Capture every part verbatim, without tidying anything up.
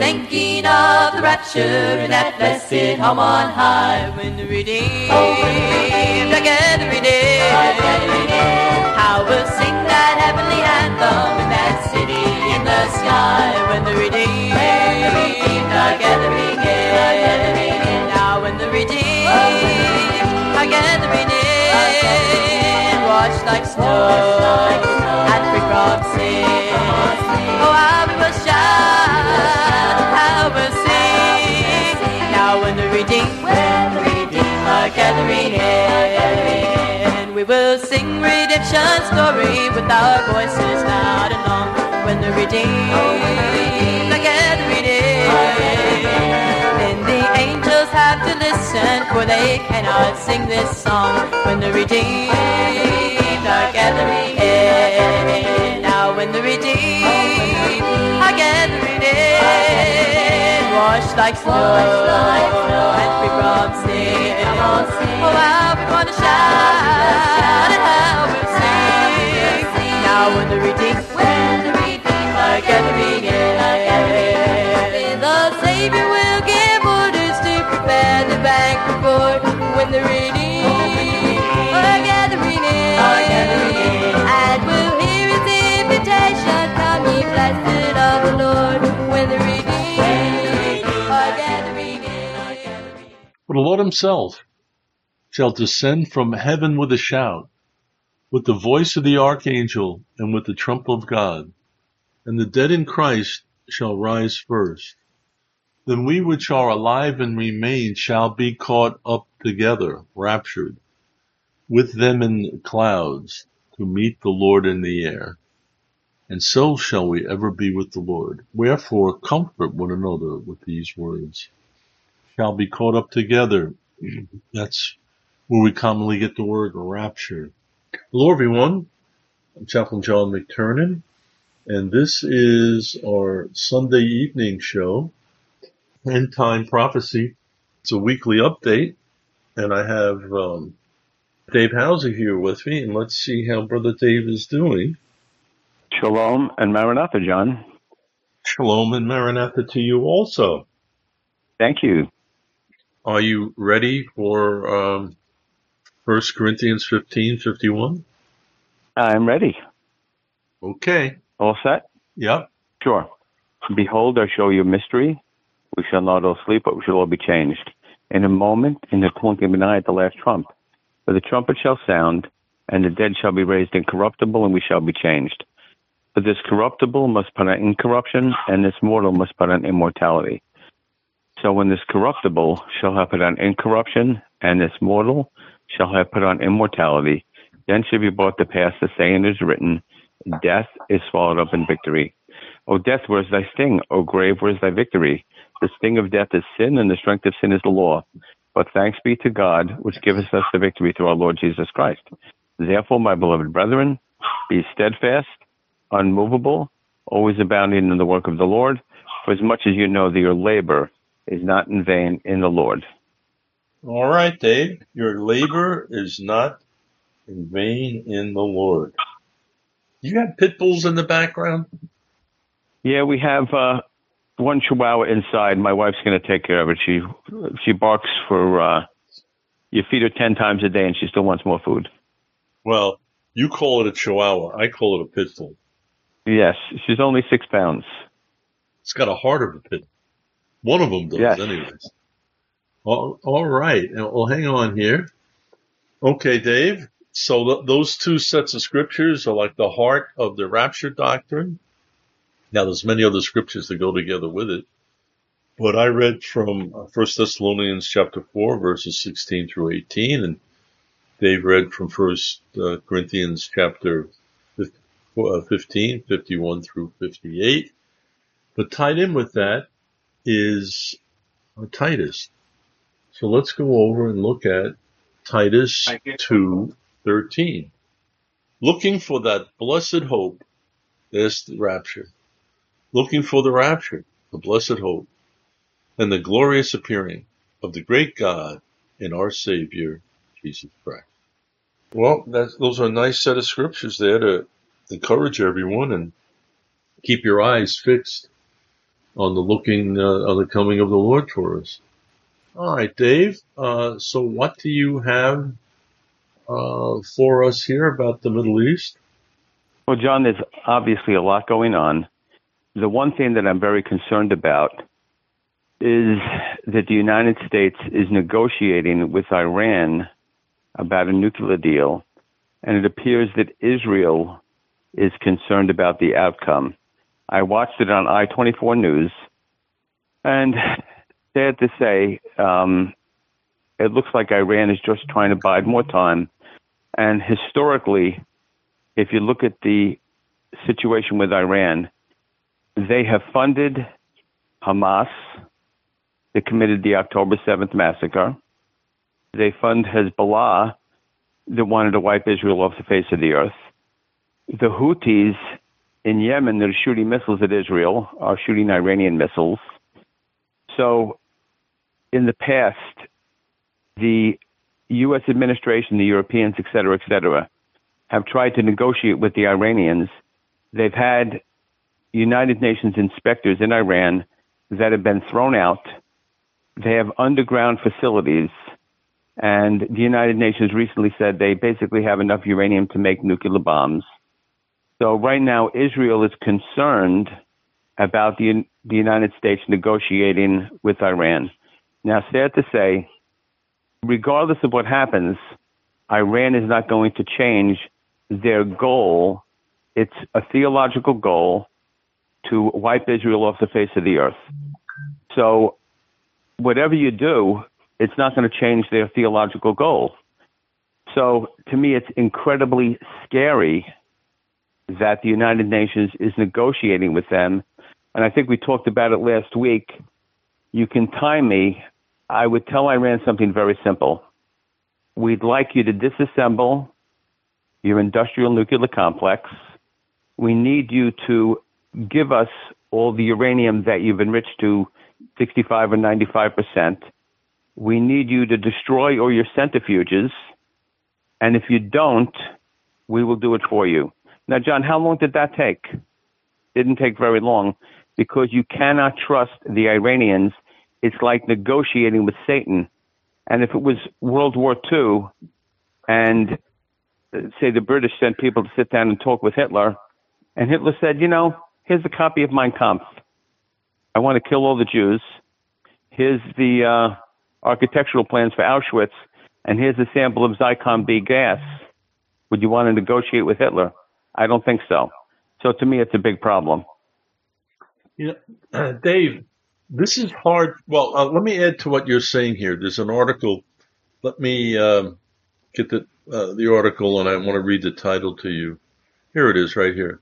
thinking of the rapture in that blessed home on high, when the redeemed are gathering in. How we'll sing that heavenly anthem in that city in the sky, when the redeemed are gathering in. Now when the redeemed are gathering in, washed like snow and free from sin. Oh, how we will shout, how we'll sing. Now when the redeemed, when the redeemed are gathering in, we will sing redemption's story with our voices loud and long. When the redeemed are gathering in, then the angels have to listen, for they cannot sing this song. When the redeemed are gathering in. Now when the redeemed are gathering in, washed like snow and free from sin. Oh, how we want to shout and how we'll sing. Now when the redeemed, when the redeemed are gathering in, the Savior will give orders to prepare the banquet board. When the redeemed are gathering in, and we'll hear his invitation, come ye blessed of the Lord. When the redeemed are gathering in. For the Lord himself shall descend from heaven with a shout, with the voice of the archangel, and with the trump of God. And the dead in Christ shall rise first. Then we which are alive and remain shall be caught up together, raptured, with them in clouds, to meet the Lord in the air. And so shall we ever be with the Lord. Wherefore comfort one another with these words. Shall be caught up together. That's where we commonly get the word rapture. Hello everyone, I'm Chaplain John McTernan, and this is our Sunday evening show, End Time Prophecy. It's a weekly update, and I have um, Dave Hauser here with me, and let's see how Brother Dave is doing. Shalom and Maranatha, John. Shalom and Maranatha to you also. Thank you. Are you ready for um, First Corinthians fifteen fifty-one? I'm ready. Okay. All set? Yep. Sure. Behold, I show you a mystery. We shall not all sleep, but we shall all be changed. In a moment, in the twinkling of an eye, at the last trump. For the trumpet shall sound, and the dead shall be raised incorruptible, and we shall be changed. For this corruptible must put on incorruption, and this mortal must put on immortality. So when this corruptible shall have put on incorruption, and this mortal shall have put on immortality, then shall be brought to pass the saying is written, death is swallowed up in victory. O death, where is thy sting? O grave, where is thy victory? The sting of death is sin, and the strength of sin is the law. But thanks be to God, which giveth us the victory through our Lord Jesus Christ. Therefore, my beloved brethren, be steadfast, unmovable, always abounding in the work of the Lord, for as much as you know that your labor is not in vain in the Lord. All right, Dave. Your labor is not in vain in the Lord. You got pit bulls in the background? Yeah, we have uh, one Chihuahua inside. My wife's going to take care of it. She she barks for, uh, you feed her ten times a day and she still wants more food. Well, you call it a Chihuahua. I call it a pit bull. Yes, she's only six pounds. It's got a heart of a pit. One of them does, yes. anyways. All, all right. Well, hang on here. Okay, Dave. So th- those two sets of scriptures are like the heart of the rapture doctrine. Now, there's many other scriptures that go together with it. But I read from First Thessalonians chapter four, verses sixteen through eighteen, and Dave read from First Corinthians chapter fifteen, fifty-one through fifty-eight. But tied in with that is Titus. So let's go over and look at Titus two thirteen. Looking for that blessed hope, there's the rapture. Looking for the rapture, the blessed hope, and the glorious appearing of the great God and our Savior, Jesus Christ. Well, that's, those are a nice set of scriptures there to encourage everyone and keep your eyes fixed on the looking, uh, on the coming of the Lord for us. All right, Dave. Uh, so what do you have uh, for us here about the Middle East? Well, John, there's obviously a lot going on. The one thing that I'm very concerned about is that the United States is negotiating with Iran about a nuclear deal, and it appears that Israel is concerned about the outcome. I watched it on I twenty-four News, and sad to say, um, it looks like Iran is just trying to bide more time. And historically, if you look at the situation with Iran, they have funded Hamas, that committed the October seventh massacre. They fund Hezbollah, that wanted to wipe Israel off the face of the earth. The Houthis in Yemen that are shooting missiles at Israel are shooting Iranian missiles. So in the past, the U S administration, the Europeans, et cetera, et cetera, have tried to negotiate with the Iranians. They've had United Nations inspectors in Iran that have been thrown out. They have underground facilities, and the United Nations recently said they basically have enough uranium to make nuclear bombs. So right now, Israel is concerned about the, the United States negotiating with Iran. Now, sad to say, regardless of what happens, Iran is not going to change their goal. It's a theological goal to wipe Israel off the face of the earth. So whatever you do, it's not going to change their theological goal. So to me, it's incredibly scary that the United Nations is negotiating with them. And I think we talked about it last week. You can time me. I would tell Iran something very simple. We'd like you to disassemble your industrial nuclear complex. We need you to give us all the uranium that you've enriched to sixty-five or ninety-five percent. We need you to destroy all your centrifuges. And if you don't, we will do it for you. Now, John, how long did that take? Didn't take very long, because you cannot trust the Iranians. It's like negotiating with Satan. And if it was World War Two and, uh, say, the British sent people to sit down and talk with Hitler, and Hitler said, you know, here's a copy of Mein Kampf. I want to kill all the Jews. Here's the uh, architectural plans for Auschwitz, and here's a sample of Zyklon B gas. Would you want to negotiate with Hitler? I don't think so. So to me, it's a big problem. You know, uh, Dave, this is hard. Well, uh, let me add to what you're saying here. There's an article. Let me um, get the uh, the article, and I want to read the title to you. Here it is, right here.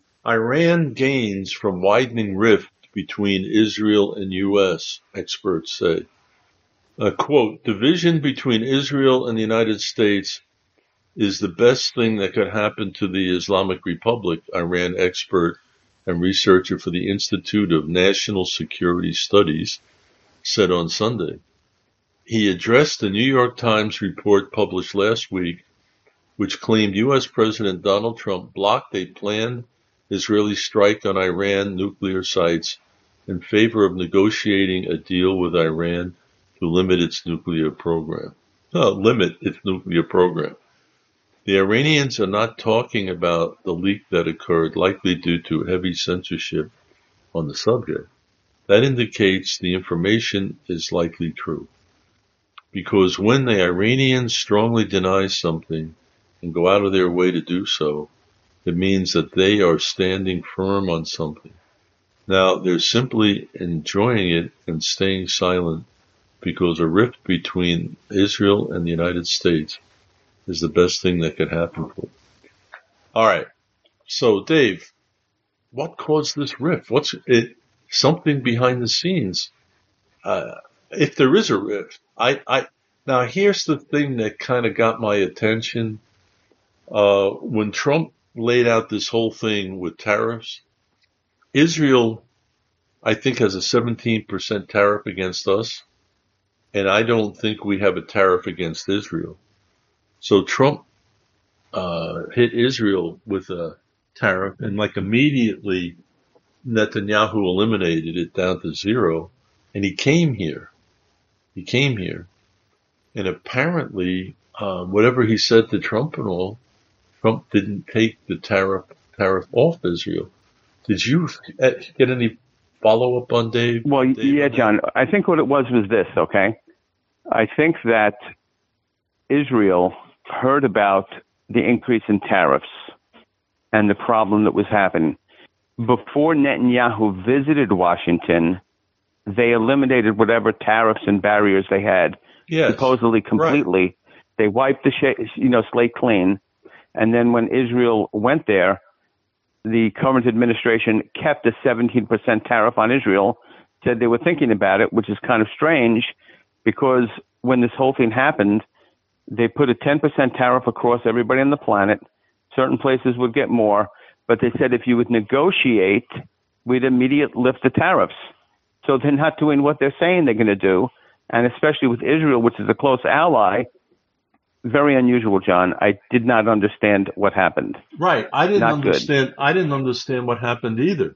Iran gains from widening rift between Israel and U S, experts say. Uh, quote, division between Israel and the United States is the best thing that could happen to the Islamic Republic, Iran expert and researcher for the Institute of National Security Studies said on Sunday. He addressed the New York Times report published last week, which claimed U S President Donald Trump blocked a planned Israeli strike on Iran nuclear sites in favor of negotiating a deal with Iran to limit its nuclear program. No, limit its nuclear program. The Iranians are not talking about the leak that occurred, likely due to heavy censorship on the subject. That indicates the information is likely true. Because when the Iranians strongly deny something and go out of their way to do so, it means that they are standing firm on something. Now, they're simply enjoying it and staying silent because a rift between Israel and the United States is the best thing that could happen for them. All right. So, Dave, what caused this rift? What's it? Something behind the scenes. Uh, if there is a rift, I, I, now here's the thing that kind of got my attention. Uh, when Trump laid out this whole thing with tariffs, Israel, I think, has a seventeen percent tariff against us, and I don't think we have a tariff against Israel. So Trump uh, hit Israel with a tariff, and like immediately Netanyahu eliminated it down to zero, and he came here. He came here, and apparently, uh, whatever he said to Trump and all, Trump didn't take the tariff tariff off Israel. Did you get any follow up on Dave? Well, Dave yeah, John. I think what it was was this. Okay, I think that Israel heard about the increase in tariffs and the problem that was happening. Before Netanyahu visited Washington, they eliminated whatever tariffs and barriers they had, yes, supposedly completely. Right. They wiped the sh- you know slate clean, and then when Israel went there, the current administration kept a seventeen percent tariff on Israel. Said they were thinking about it, which is kind of strange, because when this whole thing happened, they put a ten percent tariff across everybody on the planet. Certain places would get more, but they said if you would negotiate, we'd immediately lift the tariffs. So they're not doing what they're saying they're going to do, and especially with Israel, which is a close ally, very unusual, John. I did not understand what happened. Right. I didn't not understand. Good. I didn't understand what happened either.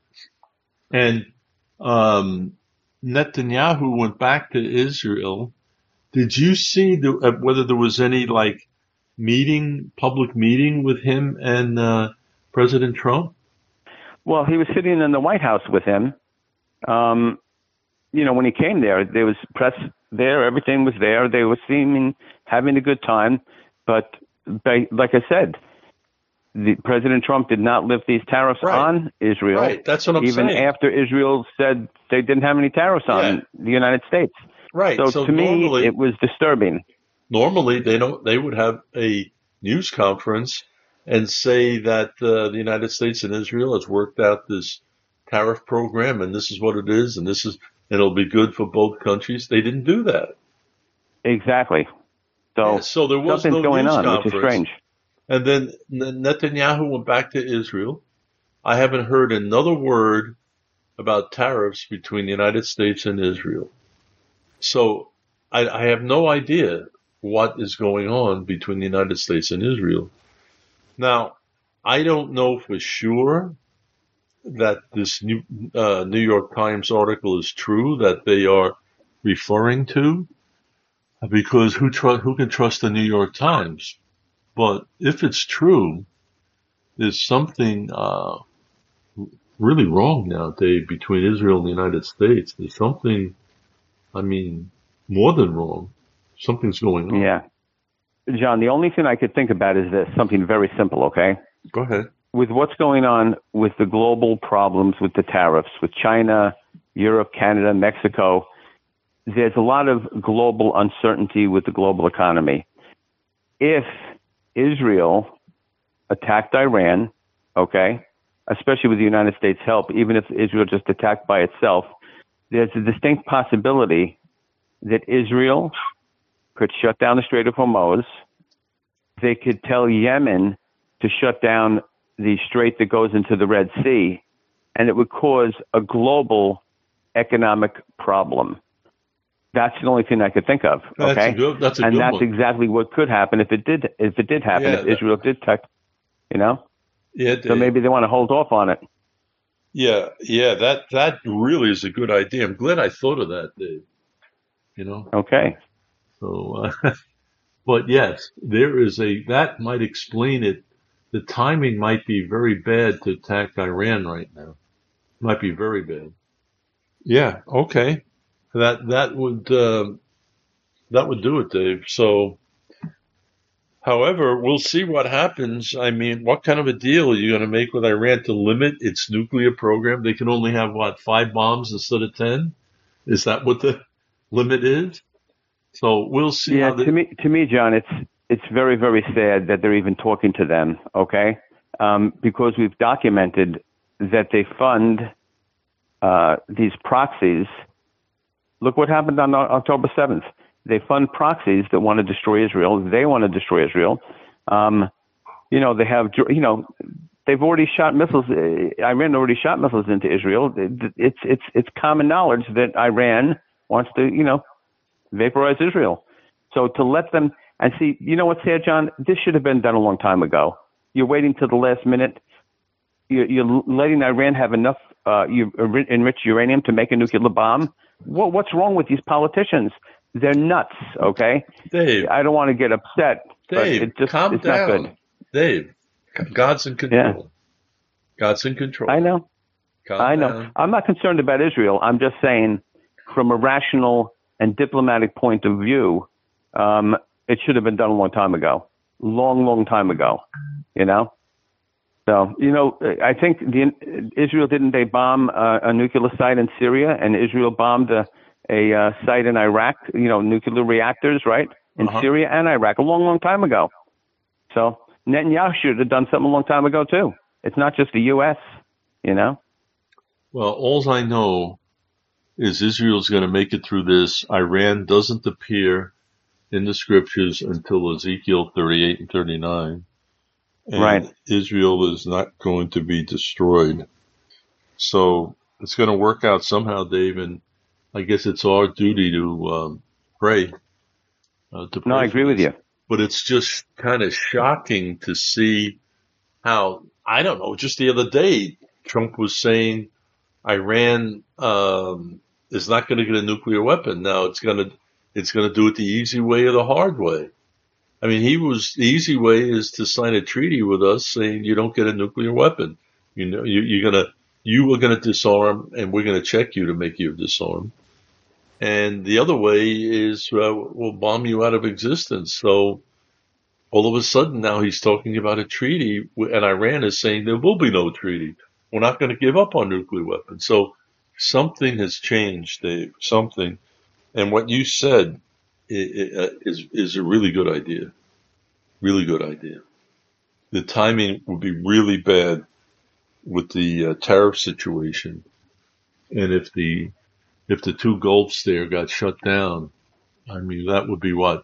And um, Netanyahu went back to Israel. Did you see the, uh, whether there was any like meeting, public meeting with him and uh, President Trump? Well, he was sitting in the White House with him. Um, you know, when he came there, there was press there. Everything was there. They were seeming having a good time. But by, like I said, the President Trump did not lift these tariffs right. on Israel. Right. That's what I'm even saying. after Israel said they didn't have any tariffs on yeah. the United States. Right. So, so to normally, me, it was disturbing. Normally, they don't. They would have a news conference and say that uh, the United States and Israel has worked out this tariff program, and this is what it is, and this is, and it'll be good for both countries. They didn't do that. Exactly. So, yeah, so there was something's no going news on, conference. which is strange. And then Netanyahu went back to Israel. I haven't heard another word about tariffs between the United States and Israel. So I, I have no idea what is going on between the United States and Israel. Now, I don't know for sure that this new, uh, New York Times article is true that they are referring to, because who tr- who can trust the New York Times? But if it's true, there's something uh, really wrong now, Dave, between Israel and the United States. There's something, I mean, more than wrong. Something's going on. Yeah. John, the only thing I could think about is this, something very simple, okay? Go ahead. With what's going on with the global problems with the tariffs, with China, Europe, Canada, Mexico, there's a lot of global uncertainty with the global economy. If Israel attacked Iran, okay, especially with the United States' help, even if Israel just attacked by itself, there's a distinct possibility that Israel could shut down the Strait of Hormuz. They could tell Yemen to shut down the strait that goes into the Red Sea, and it would cause a global economic problem. That's the only thing I could think of. Okay, that's a good, that's a and good that's one. exactly what could happen if it did. If it did happen, Yeah, if that, Israel did attack, you know. Yeah. Dave. So maybe they want to hold off on it. Yeah, yeah. That that really is a good idea. I'm glad I thought of that, Dave. You know. Okay. So, uh, but yes, there is a that might explain it. The timing might be very bad to attack Iran right now. Might be very bad. Yeah. Okay. That that would uh, that would do it, Dave. So, however, we'll see what happens. I mean, what kind of a deal are you going to make with Iran to limit its nuclear program? They can only have what, five bombs instead of ten? Is that what the limit is? So we'll see. Yeah. How the- to me, to me, John, it's it's very very sad that they're even talking to them. Okay, um, because we've documented that they fund uh, these proxies. Look what happened on October seventh. They fund proxies that want to destroy Israel. They want to destroy Israel. Um, you know, they have, you know, they've already shot missiles. Iran already shot missiles into Israel. It's, it's, it's common knowledge that Iran wants to, you know, vaporize Israel. So to let them, and see, you know what's here, John? This should have been done a long time ago. You're waiting till the last minute. You're, you're letting Iran have enough uh, you enrich uranium to make a nuclear bomb. What, what's wrong with these politicians? They're nuts. Okay, Dave. I don't want to get upset, Dave, but it just, calm it's down. not good. Dave, God's in control. Yeah. God's in control. I know. Calm I know. down. I'm not concerned about Israel. I'm just saying, from a rational and diplomatic point of view, um, it should have been done a long time ago. Long, long time ago. You know? So, you know, I think the, Israel, didn't they bomb uh, a nuclear site in Syria, and Israel bombed a, a uh, site in Iraq, you know, nuclear reactors, right? In Uh-huh. Syria and Iraq, a long, long time ago. So Netanyahu should have done something a long time ago, too. It's not just the U S, you know? Well, all I know is Israel's going to make it through this. Iran doesn't appear in the scriptures until Ezekiel thirty-eight and thirty-nine. And Right. Israel is not going to be destroyed. So it's going to work out somehow, Dave, and I guess it's our duty to um, pray. Uh, to pray No, I agree with you. But it's just kind of shocking to see how, I don't know, just the other day, Trump was saying Iran um, is not going to get a nuclear weapon. Now it's going to it's going to do it the easy way or the hard way. I mean, he was the easy way is to sign a treaty with us saying you don't get a nuclear weapon. You know, you, you're gonna you are gonna disarm, and we're gonna check you to make you disarm. And the other way is uh, we'll bomb you out of existence. So all of a sudden now he's talking about a treaty, and Iran is saying there will be no treaty. We're not going to give up on nuclear weapons. So something has changed, Dave. Something, and what you said is is a really good idea. Really good idea. The timing would be really bad with the uh, tariff situation, and if the if the two Gulfs there got shut down, I mean that would be what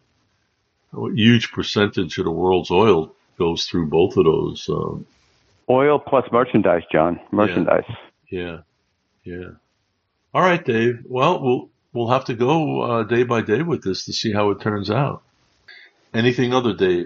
a huge percentage of the world's oil goes through both of those. Um, Oil plus merchandise, John. Merchandise. yeah, yeah. All right, Dave. Well, we'll we'll have to go uh, day by day with this to see how it turns out. Anything other, Dave?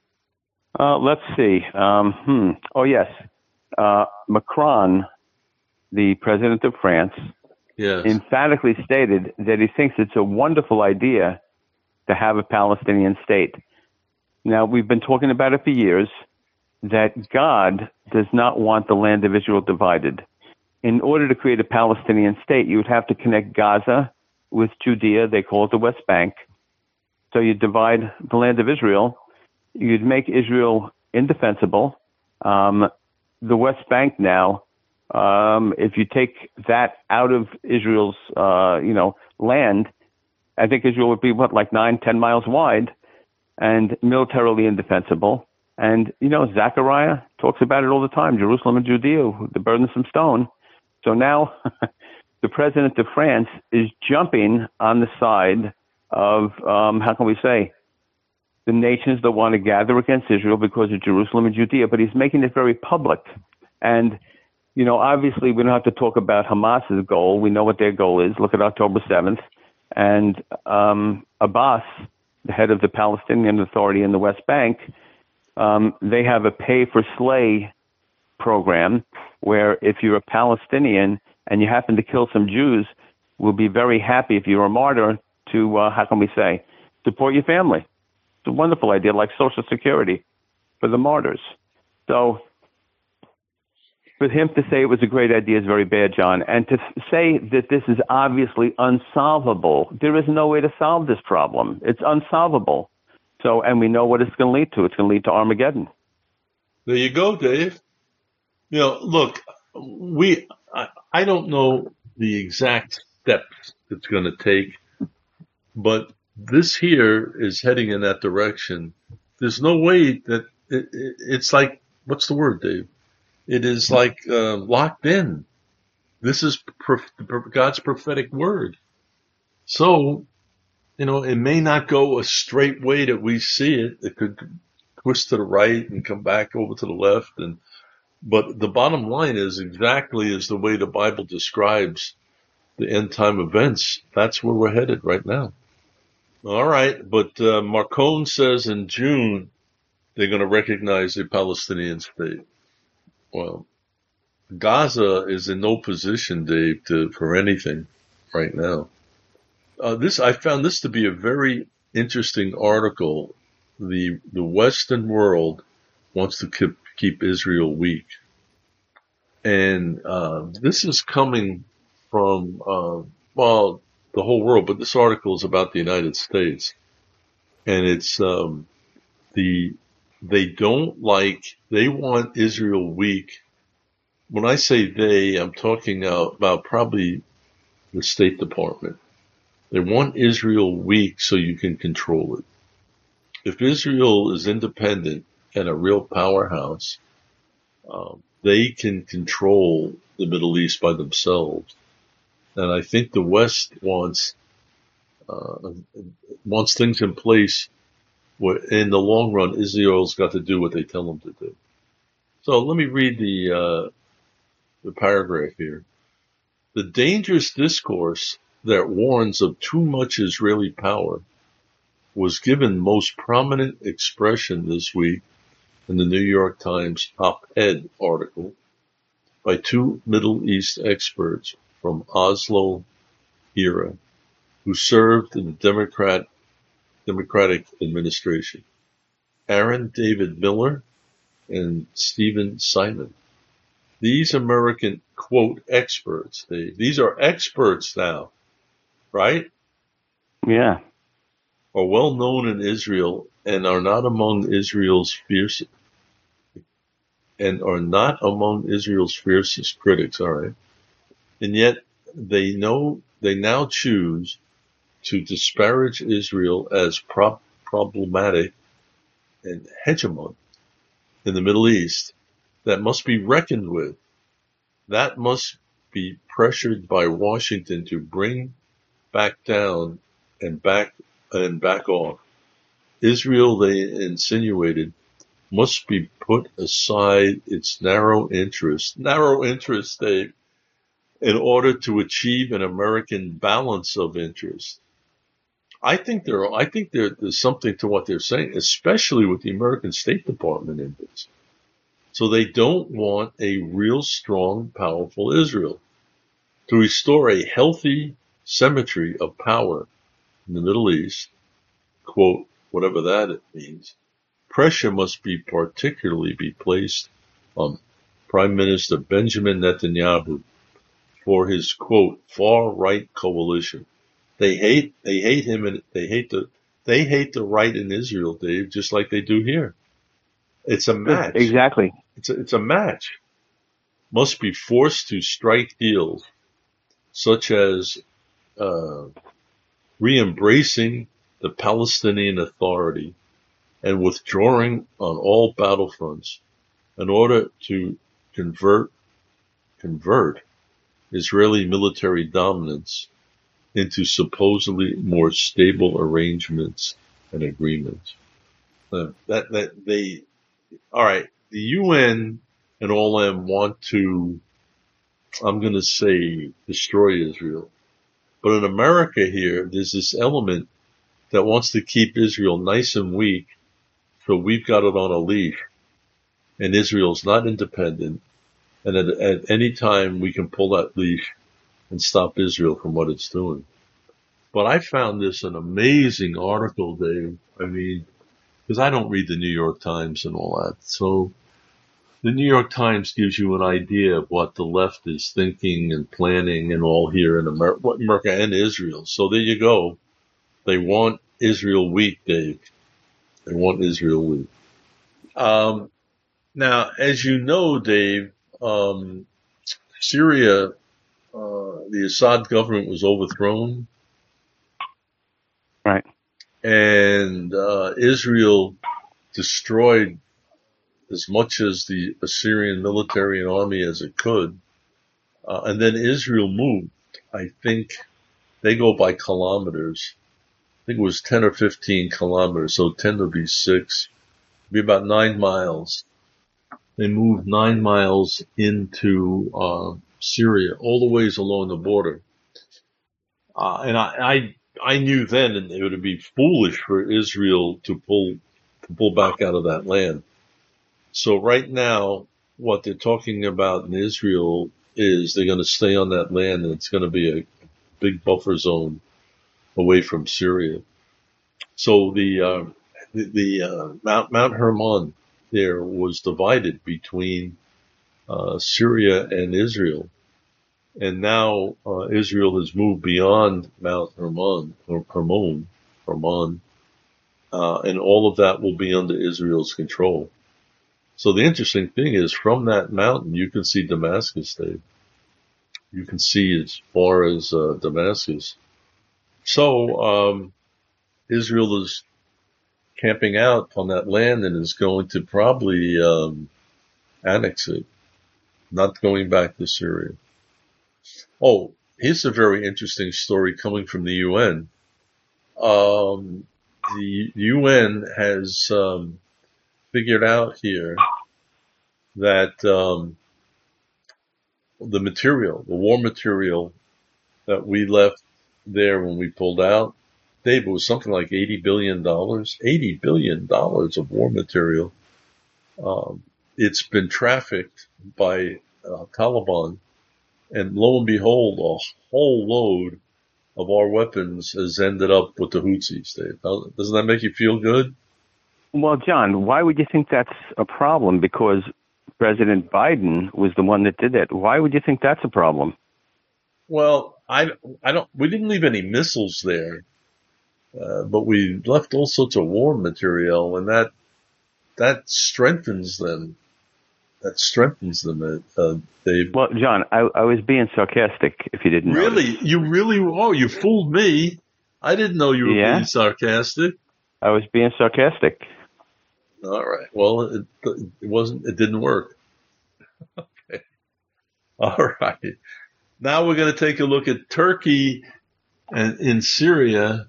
Uh, let's see. Um, hmm. Oh, yes. Uh, Macron, the president of France, Yes. emphatically stated that he thinks it's a wonderful idea to have a Palestinian state. Now, we've been talking about it for years, that God does not want the land of Israel divided. In order to create a Palestinian state, you would have to connect Gaza with Judea. They call it the West Bank. So you divide the land of Israel. You'd make Israel indefensible. Um, the West Bank now, um, if you take that out of Israel's, uh, you know, land, I think Israel would be, what, like nine, ten miles wide and militarily indefensible. And, you know, Zechariah talks about it all the time, Jerusalem and Judea, the burdensome stone. So now the president of France is jumping on the side of, um, how can we say, the nations that want to gather against Israel because of Jerusalem and Judea, but he's making it very public. And, you know, obviously we don't have to talk about Hamas's goal. We know what their goal is. Look at October seventh. And um, Abbas, the head of the Palestinian Authority in the West Bank, um, they have a pay-for-slay program where if you're a Palestinian and you happen to kill some Jews, we'll be very happy if you're a martyr to, uh, how can we say, support your family. It's a wonderful idea, like Social Security for the martyrs. So for him to say it was a great idea is very bad, John. And to say that this is obviously unsolvable, there is no way to solve this problem. It's unsolvable. So, and we know what it's going to lead to. It's going to lead to Armageddon. There you go, Dave. You know, look, we, I, I don't know the exact steps it's going to take, but this here is heading in that direction. There's no way that it, it, it's like, what's the word, Dave? It is like uh, locked in. This is prof- God's prophetic word. So, you know, it may not go a straight way that we see it. It could twist to the right and come back over to the left. And but the bottom line is exactly as the way the Bible describes the end time events. That's where we're headed right now. All right, but uh, Marcon says in June they're going to recognize a Palestinian state. Well, Gaza is in no position, Dave, to, for anything right now. Uh, this I found this to be a very interesting article. The the Western world wants to keep, keep Israel weak, and uh, this is coming from uh, well the whole world, but this article is about the United States, and it's um, the they don't like they want Israel weak. When I say they, I'm talking about probably the State Department. They want Israel weak so you can control it. If Israel is independent and a real powerhouse, um, they can control the Middle East by themselves. And I think the West wants uh, wants things in place where, in the long run, Israel's got to do what they tell them to do. So let me read the uh, the paragraph here. The dangerous discourse that warns of too much Israeli power was given most prominent expression this week in the New York Times op-ed article by two Middle East experts from Oslo era who served in the Democrat, Democratic administration, Aaron David Miller and Stephen Simon. These American, quote, experts, they, these are experts now, right? Yeah. Are well known in Israel and are not among Israel's fierce and are not among Israel's fiercest critics, all right? And yet they know they now choose to disparage Israel as pro- problematic and hegemon in the Middle East that must be reckoned with. That must be pressured by Washington to bring back down and back and back off. Israel, they insinuated, must be put aside its narrow interest, narrow interest, they, in order to achieve an American balance of interest. I think there, I think there, there's something to what they're saying, especially with the American State Department in this. So they don't want a real strong, powerful Israel. To restore a healthy symmetry of power in the Middle East, quote, whatever that means, pressure must be particularly be placed on Prime Minister Benjamin Netanyahu for his, quote, far-right coalition. They hate, they hate him and they hate the, they hate the right in Israel, Dave, just like they do here. It's a match. Exactly. It's a, it's a match. Must be forced to strike deals such as uh, re-embracing the Palestinian Authority and withdrawing on all battlefronts in order to convert convert Israeli military dominance into supposedly more stable arrangements and agreements. Uh, that that they all right. The U N and all them want to, I'm going to say, destroy Israel. But in America here, there's this element that wants to keep Israel nice and weak, so we've got it on a leash. And Israel's not independent. And at, at any time, we can pull that leash and stop Israel from what it's doing. But I found this an amazing article, Dave. I mean, because I don't read the New York Times and all that. So the New York Times gives you an idea of what the left is thinking and planning and all here in America, America and Israel. So there you go. They want Israel weak, Dave. They want Israel weak. Um, now, as you know, Dave, um, Syria, uh, the Assad government was overthrown. Right. And uh, Israel destroyed as much as the Assyrian military and army as it could. Uh, and then Israel moved. I think they go by kilometers. I think it was ten or fifteen kilometers. So ten would be six. It'd be about nine miles. They moved nine miles into uh, Syria, all the ways along the border. Uh, and I, I I knew then it would be foolish for Israel to pull to pull back out of that land. So right now, what they're talking about in Israel is they're going to stay on that land, and it's going to be a big buffer zone away from Syria. So the uh, the, the uh, Mount Mount Hermon there was divided between uh, Syria and Israel, and now uh, Israel has moved beyond Mount Hermon or Hermon, Hermon, uh, and all of that will be under Israel's control. So the interesting thing is, from that mountain, you can see Damascus, Dave. You can see as far as uh, Damascus. So um, Israel is camping out on that land and is going to probably um, annex it, not going back to Syria. Oh, here's a very interesting story coming from the U N. Um, the U N has um, figured out here that um, the material, the war material that we left there when we pulled out, Dave, it was something like eighty billion dollars. eighty billion dollars of war material. Um, it's been trafficked by uh, Taliban, and lo and behold, a whole load of our weapons has ended up with the Houthis, Dave. Doesn't that make you feel good? Well, John, why would you think that's a problem? Because President Biden was the one that did that. Why would you think that's a problem? Well, I, I don't. We didn't leave any missiles there, uh, but we left all sorts of war material, and that that strengthens them. That strengthens them, uh, Dave. Well, John, I, I was being sarcastic. If you didn't know. Really, notice. you really? Oh, you fooled me. I didn't know you were yeah. being sarcastic. I was being sarcastic. All right. Well, it, it wasn't. It didn't work. Okay. All right. Now we're going to take a look at Turkey and in Syria.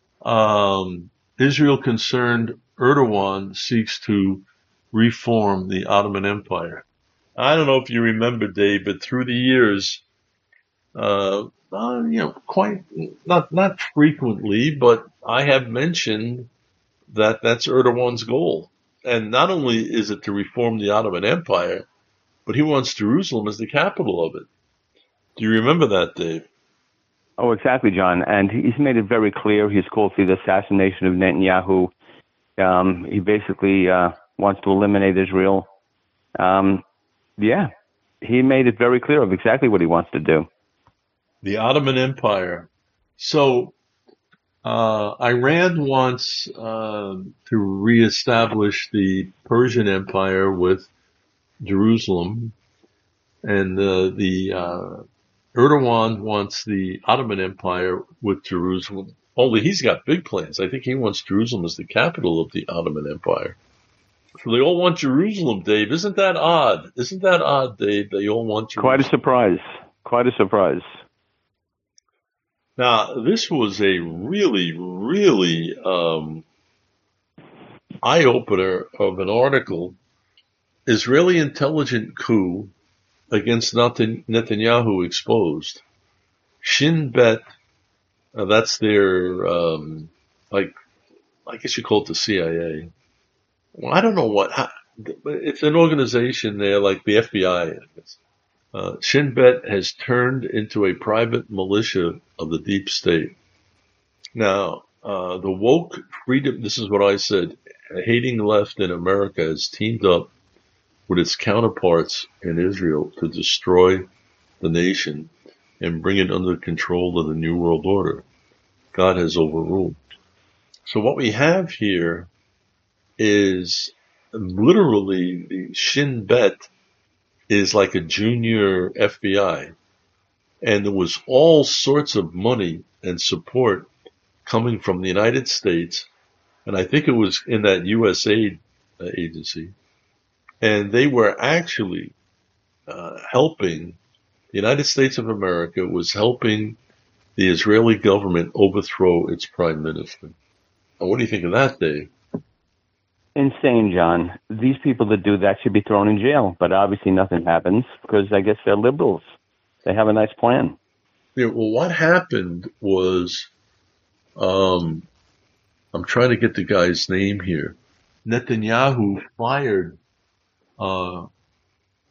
Um, Israel concerned Erdogan seeks to reform the Ottoman Empire. I don't know if you remember, Dave, but through the years, uh, uh, you know, quite not not frequently, but I have mentioned that that's Erdogan's goal. And not only is it to reform the Ottoman Empire, but he wants Jerusalem as the capital of it. Do you remember that, Dave? Oh, exactly, John. And he's made it very clear. He's called for the assassination of Netanyahu. Um, he basically uh, wants to eliminate Israel. Um, yeah, he made it very clear of exactly what he wants to do. The Ottoman Empire. So uh, Iran wants uh, to reestablish the Persian Empire with Jerusalem, and uh, the uh, Erdogan wants the Ottoman Empire with Jerusalem. Only he's got big plans. I think he wants Jerusalem as the capital of the Ottoman Empire. So they all want Jerusalem, Dave. Isn't that odd? Isn't that odd, Dave? They all want Jerusalem. Quite a surprise. Quite a surprise. Now, this was a really, really um, eye-opener of an article. Israeli intelligence coup against Netanyahu exposed. Shin Bet, uh, that's their, um, like, I guess you call it the C I A. Well, I don't know what, how, it's an organization there like the F B I. I guess. Uh, Shin Bet has turned into a private militia of the deep state. Now, uh, the woke freedom, this is what I said, hating left in America has teamed up with its counterparts in Israel to destroy the nation and bring it under control of the New World Order. God has overruled. So what we have here is literally the Shin Bet is like a junior F B I. And there was all sorts of money and support coming from the United States. And I think it was in that U S A I D agency. And they were actually uh, helping, the United States of America was helping the Israeli government overthrow its prime minister. Now, what do you think of that, Dave? Insane, John. These people that do that should be thrown in jail. But obviously nothing happens because I guess they're liberals. They have a nice plan. Yeah, well, what happened was, um, I'm trying to get the guy's name here. Netanyahu fired Uh,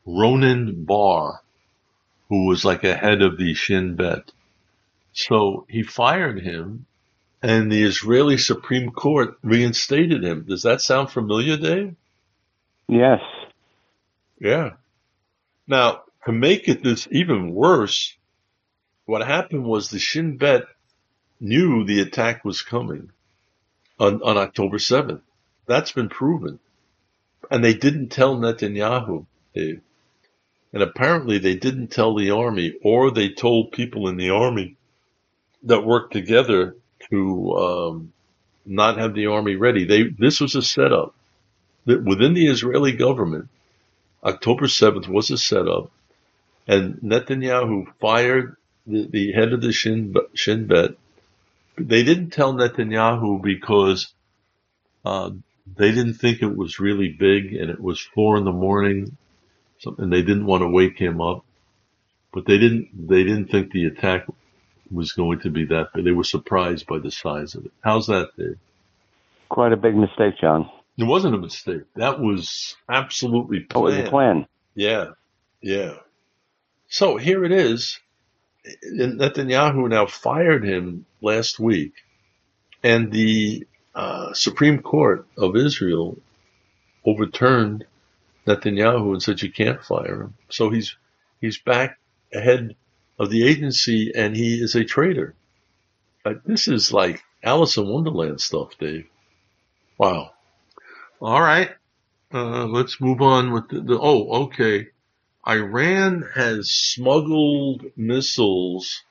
Ronan Bar, who was like a head of the Shin Bet. So he fired him, and the Israeli Supreme Court reinstated him. Does that sound familiar, Dave? Yes. Yeah. Now, to make it this even worse, what happened was the Shin Bet knew the attack was coming on, on October seventh. That's been proven. And they didn't tell Netanyahu, Dave. And apparently they didn't tell the army, or they told people in the army that worked together to um, not have the army ready. They This was a setup. Within the Israeli government, October seventh was a setup, and Netanyahu fired the, the head of the Shin, Shin Bet. They didn't tell Netanyahu because uh, they didn't think it was really big, and it was four in the morning, and they didn't want to wake him up. But they didn't. They didn't think the attack was going to be that big. They were surprised by the size of it. How's that, Dave? Quite a big mistake, John. It wasn't a mistake. That was absolutely planned. Oh, it was a plan. Yeah, yeah. So here it is. Netanyahu now fired him last week, and the uh, Supreme Court of Israel overturned Netanyahu and said you can't fire him. So he's he's back ahead of the agency, and he is a traitor. But this is like Alice in Wonderland stuff, Dave. Wow. All right. Uh, let's move on with the, the, oh, okay. Iran has smuggled missiles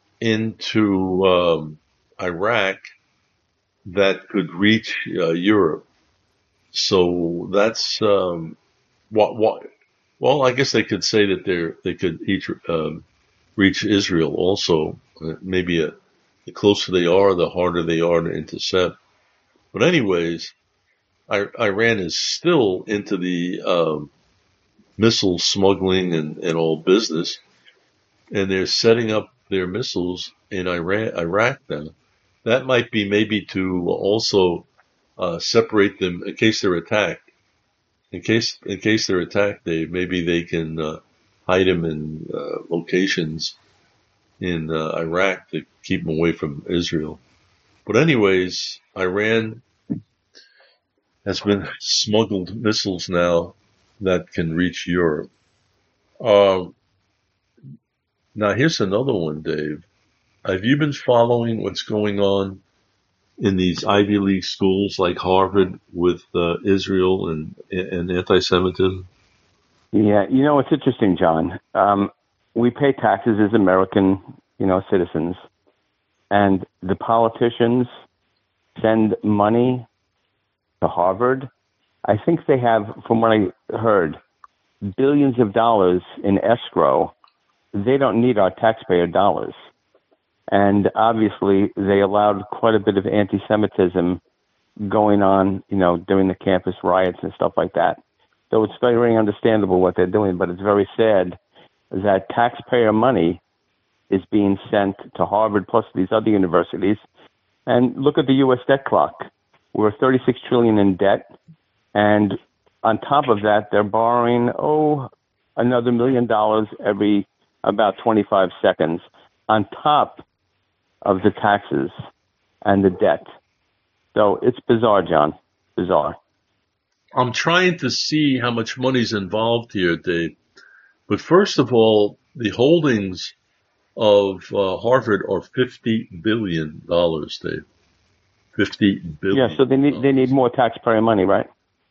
into um, Iraq that could reach uh, Europe. So that's um, what, what, well, I guess they could say that they're, they could each, um, reach Israel also. Uh, maybe a, the closer they are, the harder they are to intercept. But anyways, Iran is still into the um, missile smuggling and, and all business, and they're setting up their missiles in Iran, Iraq now. That might be maybe to also uh, separate them in case they're attacked. In case in case they're attacked, they maybe they can uh, hide them in uh, locations in uh, Iraq to keep them away from Israel. But anyways, Iran has been smuggled missiles now that can reach Europe. Uh, now here's another one, Dave. Have you been following what's going on in these Ivy League schools like Harvard with uh, Israel and, and anti-Semitism? Yeah, you know, it's interesting, John. Um, we pay taxes as American, you know, citizens, and the politicians send money to Harvard. I think they have, from what I heard, billions of dollars in escrow. They don't need our taxpayer dollars. And obviously, they allowed quite a bit of anti-Semitism going on, you know, during the campus riots and stuff like that. So it's very understandable what they're doing, but it's very sad that taxpayer money is being sent to Harvard plus these other universities. And look at the U S debt clock. We're thirty-six trillion dollars in debt. And on top of that, they're borrowing, oh, another million dollars every about twenty-five seconds on top of the taxes and the debt. So it's bizarre, John. Bizarre. I'm trying to see how much money's involved here, Dave. But first of all, the holdings of uh, Harvard are fifty billion dollars, Dave. fifty billion dollars. Yeah, so they need they need more taxpayer money, right?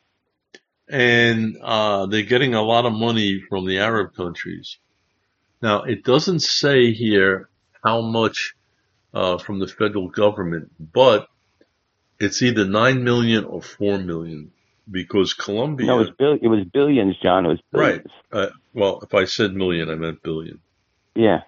And uh, they're getting a lot of money from the Arab countries. Now, it doesn't say here how much uh, from the federal government, but it's either nine million dollars or four million dollars because Columbia... No, it was, bill- it was billions, John. It was billions. Right. Uh, well, if I said million, I meant billion. Yeah.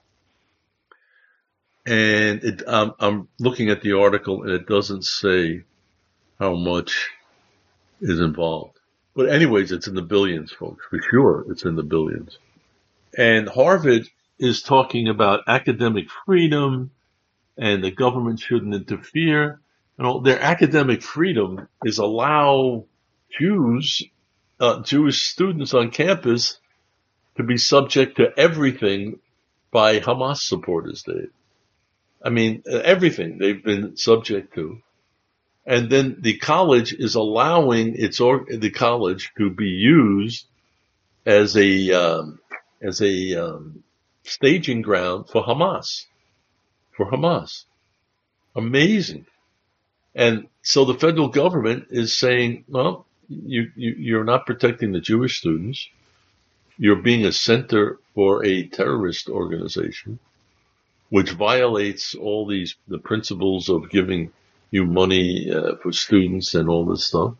And it, um, I'm looking at the article, and it doesn't say how much is involved. But anyways, it's in the billions, folks. For sure, it's in the billions. And Harvard is talking about academic freedom, and the government shouldn't interfere. And all, their academic freedom is allow Jews, uh, Jewish students on campus to be subject to everything by Hamas supporters, Dave. I mean, everything they've been subject to. And then the college is allowing its or, the college to be used as a um, as a um, staging ground for Hamas, for Hamas. Amazing. And so the federal government is saying, well, you, you you're not protecting the Jewish students. You're being a center for a terrorist organization, which violates all these the principles of giving you money uh, for students and all this stuff.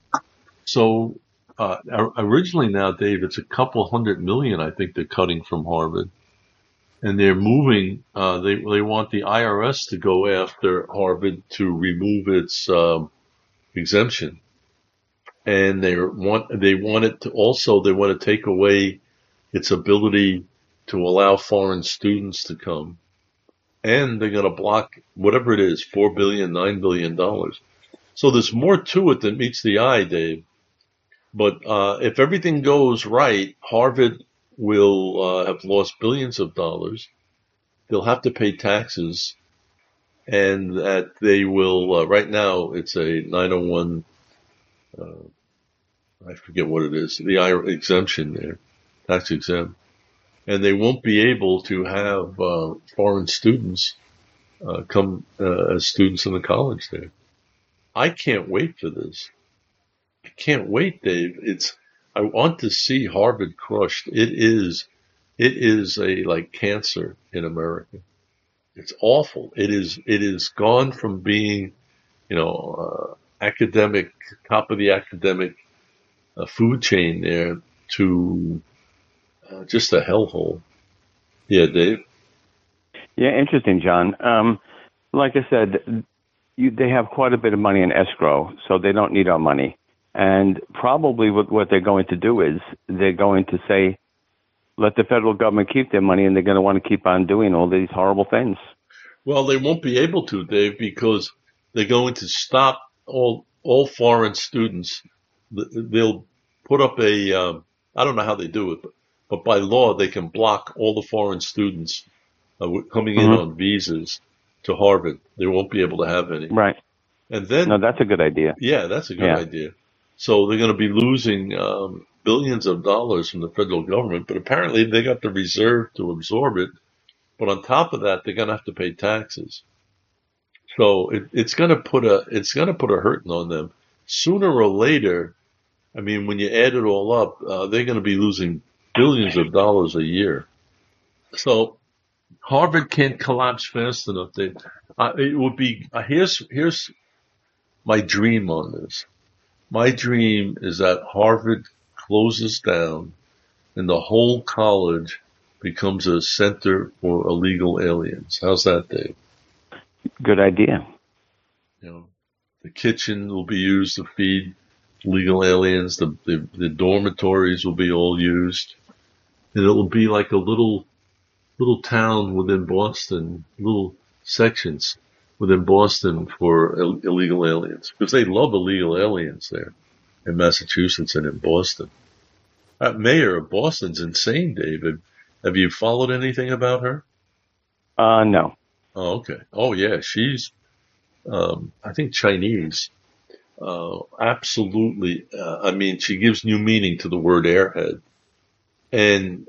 So uh, originally now, Dave, it's a couple hundred million, I think, they're cutting from Harvard. And they're moving, uh, they they want the I R S to go after Harvard to remove its um, exemption. And they want they want it to also, they want to take away its ability to allow foreign students to come. And they're going to block whatever it is, four billion dollars, nine billion dollars. So there's more to it than meets the eye, Dave. But uh, if everything goes right, Harvard will uh, have lost billions of dollars. They'll have to pay taxes. And that they will, uh, right now, it's a nine oh one, uh, I forget what it is, the I R S exemption there, tax exempt. And they won't be able to have uh, foreign students uh, come uh, as students in the college there. I can't wait for this. I can't wait, Dave. It's I want to see Harvard crushed. It is, it is a like cancer in America. It's awful. It is. It is gone from being, you know, uh, academic, top of the academic uh, food chain there to Uh, just a hellhole. Yeah, Dave? Yeah, interesting, John. Um, like I said, you, they have quite a bit of money in escrow, so they don't need our money. And probably what, what they're going to do is they're going to say, let the federal government keep their money, and they're going to want to keep on doing all these horrible things. Well, they won't be able to, Dave, because they're going to stop all all foreign students. They'll put up a, um, I don't know how they do it, but But by law, they can block all the foreign students uh, coming in mm-hmm. on visas to Harvard. They won't be able to have any. Right. And then, no, that's a good idea. Yeah, that's a good yeah. idea. So they're going to be losing um, billions of dollars from the federal government, but apparently they got the reserve to absorb it. But on top of that, they're going to have to pay taxes. So it, it's going to put a it's going to put a hurting on them sooner or later. I mean, when you add it all up, uh, they're going to be losing billions of dollars a year. So Harvard can't collapse fast enough. They, uh, it would be, uh, here's, here's my dream on this. My dream is that Harvard closes down and the whole college becomes a center for illegal aliens. How's that, Dave? Good idea. You know, the kitchen will be used to feed illegal aliens. The, the, the dormitories will be all used. And it'll be like a little, little town within Boston, little sections within Boston for Ill- illegal aliens. Because they love illegal aliens there in Massachusetts and in Boston. That mayor of Boston's insane, David. Have you followed anything about her? Uh, no. Oh, okay. Oh, yeah. She's, um, I think Chinese. Uh, absolutely. Uh, I mean, she gives new meaning to the word airhead. And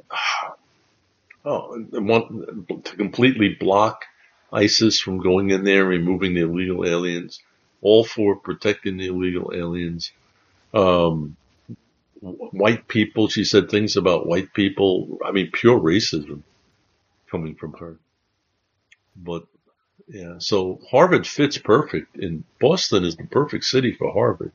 oh, want to completely block ISIS from going in there, removing the illegal aliens, all for protecting the illegal aliens. Um, white people, she said things about white people. I mean, pure racism coming from her. But yeah, so Harvard fits perfect, and Boston is the perfect city for Harvard.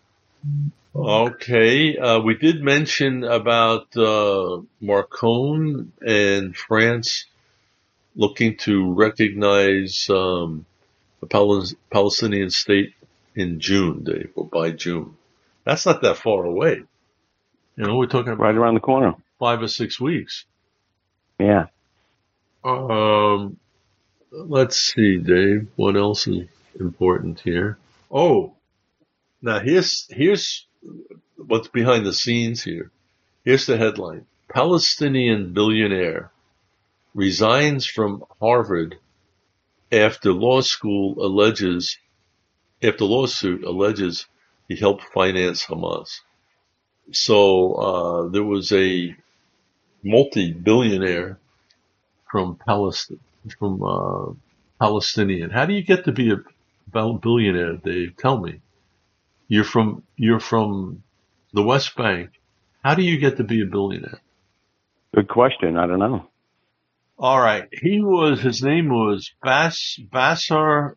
Okay, uh, we did mention about uh, Macron and France looking to recognize um, the Pal- Palestinian state in June, Dave, or by June. That's not that far away. You know, we're talking about right around the corner, five or six weeks. Yeah. Um, let's see, Dave. What else is important here? Oh, now here's here's what's behind the scenes here. Here's the headline. Palestinian billionaire resigns from Harvard after law school alleges, after lawsuit alleges he helped finance Hamas. So uh, there was a multi-billionaire from Palestine, from uh, Palestinian. How do you get to be a billionaire, Dave? Tell me. You're from you're from the West Bank. How do you get to be a billionaire? Good question. I don't know. All right. He was, his name was Bas, Bassar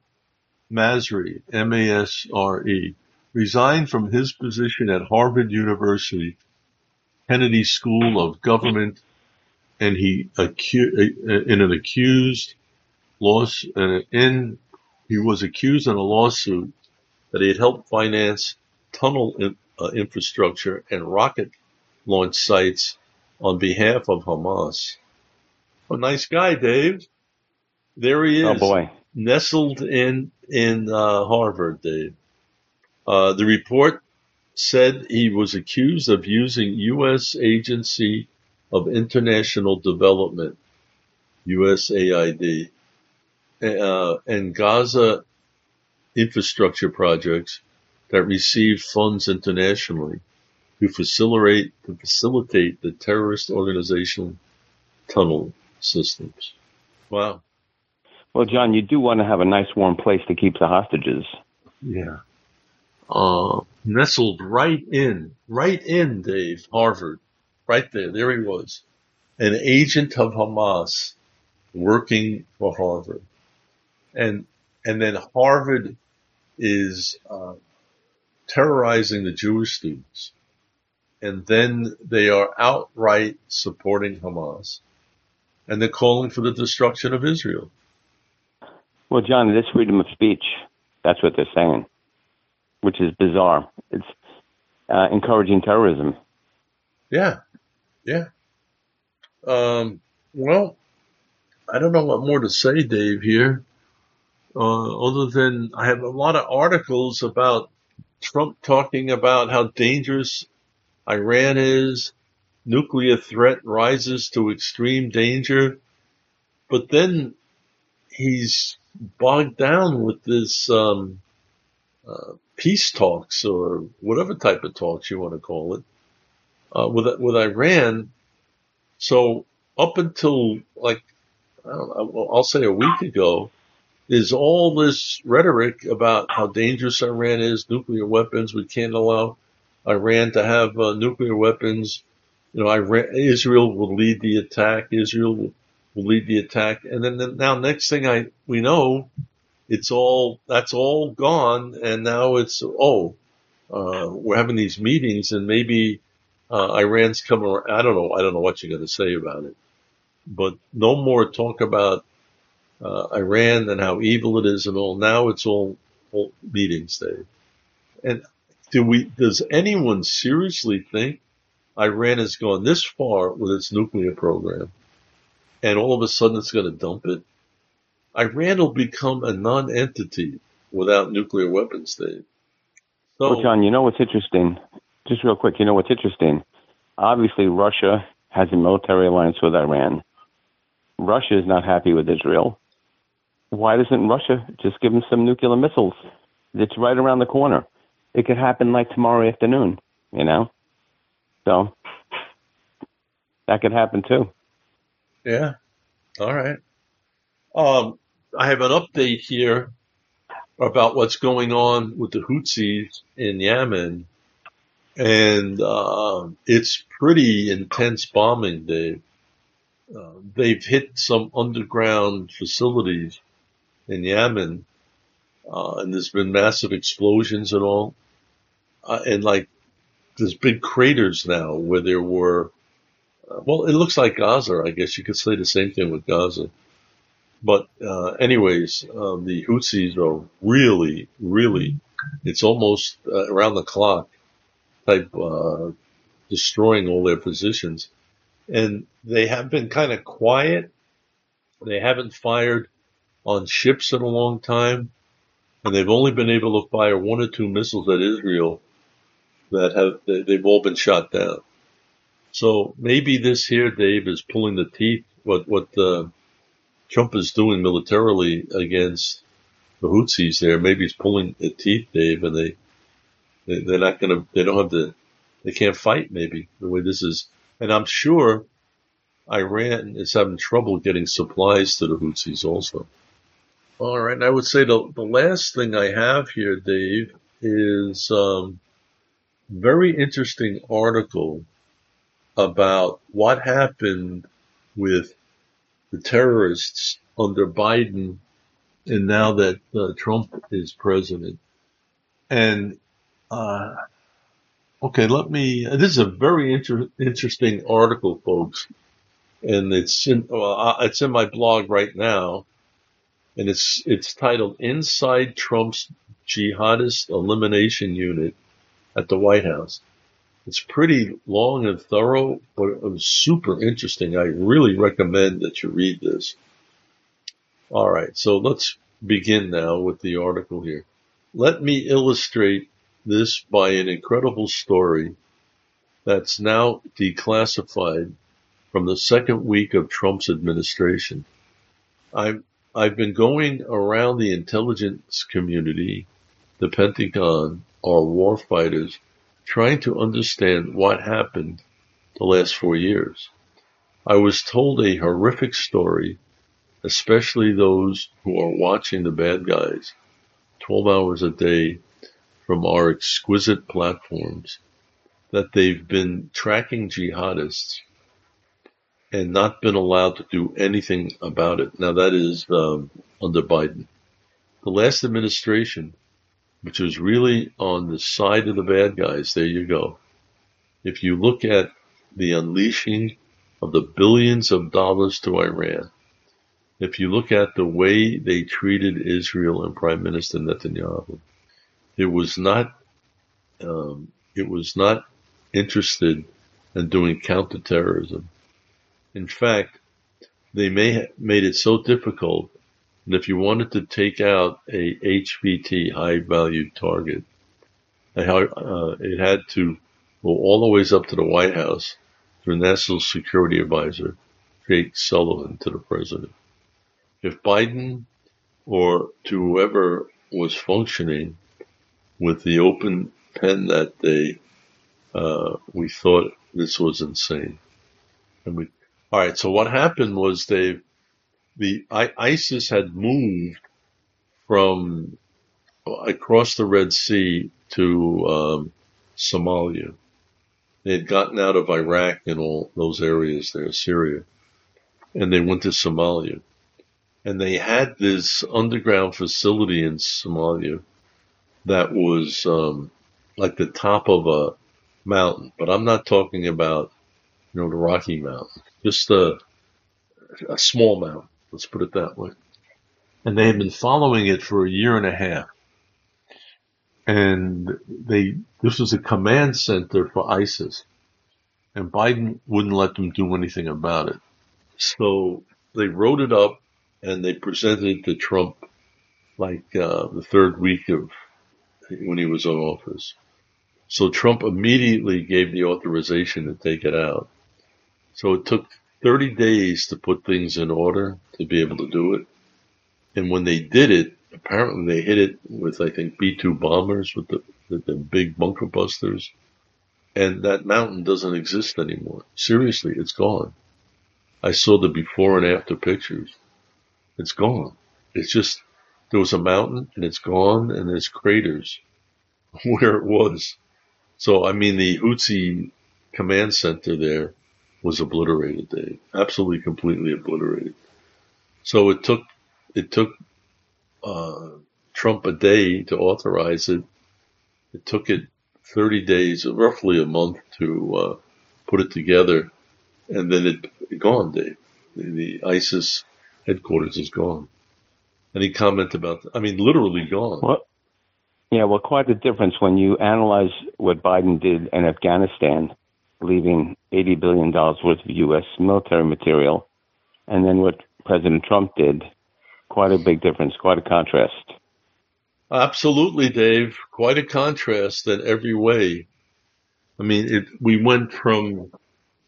Masri, M A S R E, resigned from his position at Harvard University, Kennedy School of Government, and he acu- in an accused loss, in, he was accused in a lawsuit that he had helped finance tunnel in, uh, infrastructure and rocket launch sites on behalf of Hamas. A nice guy, Dave. There he is. Oh boy. Nestled in, in, uh, Harvard, Dave. Uh, the report said he was accused of using U S Agency of International Development, U S A I D, uh, and Gaza infrastructure projects that received funds internationally to facilitate, to facilitate the terrorist organization tunnel systems. Wow. Well, John, you do want to have a nice warm place to keep the hostages. Yeah. Uh, nestled right in, right in, Dave, Harvard. Right there. There he was. An agent of Hamas working for Harvard. And, and then Harvard is, uh, terrorizing the Jewish students. And then they are outright supporting Hamas. And they're calling for the destruction of Israel. Well, John, it is freedom of speech. That's what they're saying, which is bizarre. It's uh, encouraging terrorism. Yeah, yeah. Um, well, I don't know what more to say, Dave, here, uh, other than I have a lot of articles about Trump talking about how dangerous Iran is, nuclear threat rises to extreme danger, but then he's bogged down with this um, uh, peace talks or whatever type of talks you want to call it uh, with with Iran. So up until like I don't know, I'll say a week ago, there's all this rhetoric about how dangerous Iran is, nuclear weapons. We can't allow Iran to have uh, nuclear weapons. You know, Iran, Israel will lead the attack. Israel will, will lead the attack. And then the, now next thing I, we know, it's all, that's all gone. And now it's, oh, uh, we're having these meetings and maybe, uh, Iran's coming around. I don't know. I don't know what you're going to say about it, but no more talk about, uh, Iran and how evil it is and all. Now it's all, all meetings, Dave. And do we, does anyone seriously think Iran has gone this far with its nuclear program, and all of a sudden it's going to dump it? Iran will become a non-entity without nuclear weapons, Dave. So, well, John, you know what's interesting? Just real quick, you know what's interesting? Obviously, Russia has a military alliance with Iran. Russia is not happy with Israel. Why doesn't Russia just give them some nuclear missiles? It's right around the corner. It could happen like tomorrow afternoon, you know? So that could happen too. Yeah. All right. Um, I have an update here about what's going on with the Houthis in Yemen. And, uh, it's pretty intense bombing, Dave. Uh, they've hit some underground facilities in Yemen. Uh, and there's been massive explosions and all. Uh, and like, there's big craters now where there were, uh, well, it looks like Gaza. I guess you could say the same thing with Gaza. But, uh, anyways, uh, the Houthis are really, really, it's almost uh, around the clock type, uh, destroying all their positions. And they have been kind of quiet. They haven't fired on ships in a long time. And they've only been able to fire one or two missiles at Israel that have, they've all been shot down. So maybe this here, Dave, is pulling the teeth. What what uh, Trump is doing militarily against the Houthis there, maybe he's pulling the teeth, Dave, and they, they they're not gonna, they don't have the, they can't fight. Maybe the way this is, and I'm sure Iran is having trouble getting supplies to the Houthis also. All right, and I would say the the last thing I have here, Dave, is um, very interesting article about what happened with the terrorists under Biden and now that uh, Trump is president. And, uh, okay, let me, this is a very inter- interesting article, folks. And it's in, well, it's in my blog right now. And it's, it's titled Inside Trump's Jihadist Elimination Unit at the White House. It's pretty long and thorough, but it was super interesting. I really recommend that you read this. All right, so let's begin now with the article here. Let me illustrate this by an incredible story that's now declassified from the second week of Trump's administration. I've, I've been going around the intelligence community, the Pentagon, our war fighters, trying to understand what happened the last four years. I was told a horrific story, especially those who are watching the bad guys twelve hours a day from our exquisite platforms, that they've been tracking jihadists and not been allowed to do anything about it. Now that is um, under Biden. The last administration, which was really on the side of the bad guys, there you go. If you look at the unleashing of the billions of dollars to Iran, if you look at the way they treated Israel and Prime Minister Netanyahu, it was not, um, it was not interested in doing counterterrorism. In fact, they may have made it so difficult that if you wanted to take out a H V T, high value target, uh, it had to go all the way up to the White House through National Security Advisor Jake Sullivan to the president. If Biden or to whoever was functioning with the open pen that day, uh, we thought this was insane. And we, all right. So what happened was they, the I, ISIS had moved from across the Red Sea to um, Somalia. They had gotten out of Iraq and all those areas there, Syria, and they went to Somalia. And they had this underground facility in Somalia that was um, like the top of a mountain. But I'm not talking about, you know, the Rocky Mountain, just a, a small mountain. Let's put it that way. And they had been following it for a year and a half. And they, this was a command center for ISIS. And Biden wouldn't let them do anything about it. So they wrote it up and they presented it to Trump like uh, the third week of when he was in office. So Trump immediately gave the authorization to take it out. So it took thirty days to put things in order to be able to do it. And when they did it, apparently they hit it with, I think, B two bombers with the, with the big bunker busters. And that mountain doesn't exist anymore. Seriously, it's gone. I saw the before and after pictures. It's gone. It's just, there was a mountain and it's gone and there's craters where it was. So, I mean, the Houthi command center there was obliterated, Dave. Absolutely, completely obliterated. So it took, it took, uh, Trump a day to authorize it. It took it thirty days, roughly a month to, uh, put it together. And then it, it gone, Dave. The, the ISIS headquarters is gone. Any comment about that? I mean, literally gone. Well, yeah, well, quite a difference when you analyze what Biden did in Afghanistan, leaving eighty billion dollars worth of U S military material, and then what President Trump did. Quite a big difference, quite a contrast. Absolutely, Dave. Quite a contrast in every way. I mean, it, we went from,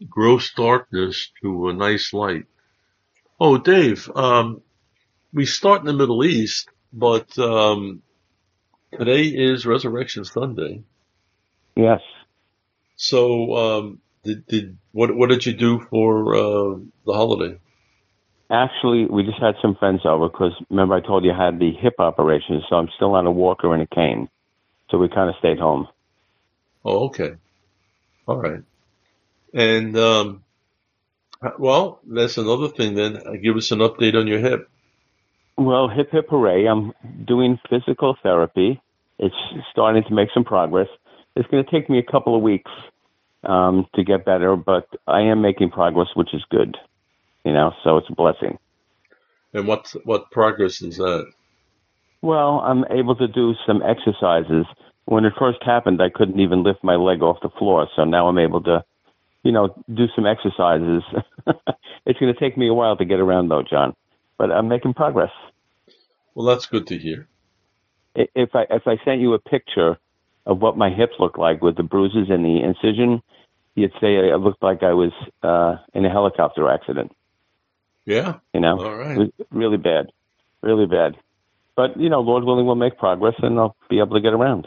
gross darkness to a nice light. Oh, Dave, um, we start in the Middle East, but um, today is Resurrection Sunday. Yes. So, um, did, did what what did you do for uh, the holiday? Actually, we just had some friends over because remember I told you I had the hip operation, so I'm still on a walker and a cane. So we kind of stayed home. Oh, okay. All right. And, um, well, that's another thing then. Give us an update on your hip. Well, hip hip hooray. I'm doing physical therapy. It's starting to make some progress. It's going to take me a couple of weeks um, to get better, but I am making progress, which is good. You know, so it's a blessing. And what what progress is that? Well, I'm able to do some exercises. When it first happened, I couldn't even lift my leg off the floor, so now I'm able to, you know, do some exercises. It's going to take me a while to get around, though, John, but I'm making progress. Well, that's good to hear. If I if I sent you a picture of what my hips look like with the bruises and the incision, you'd say it looked like I was uh, in a helicopter accident. Yeah. You know, all right. It was really bad, really bad. But, you know, Lord willing, we'll make progress and I'll be able to get around.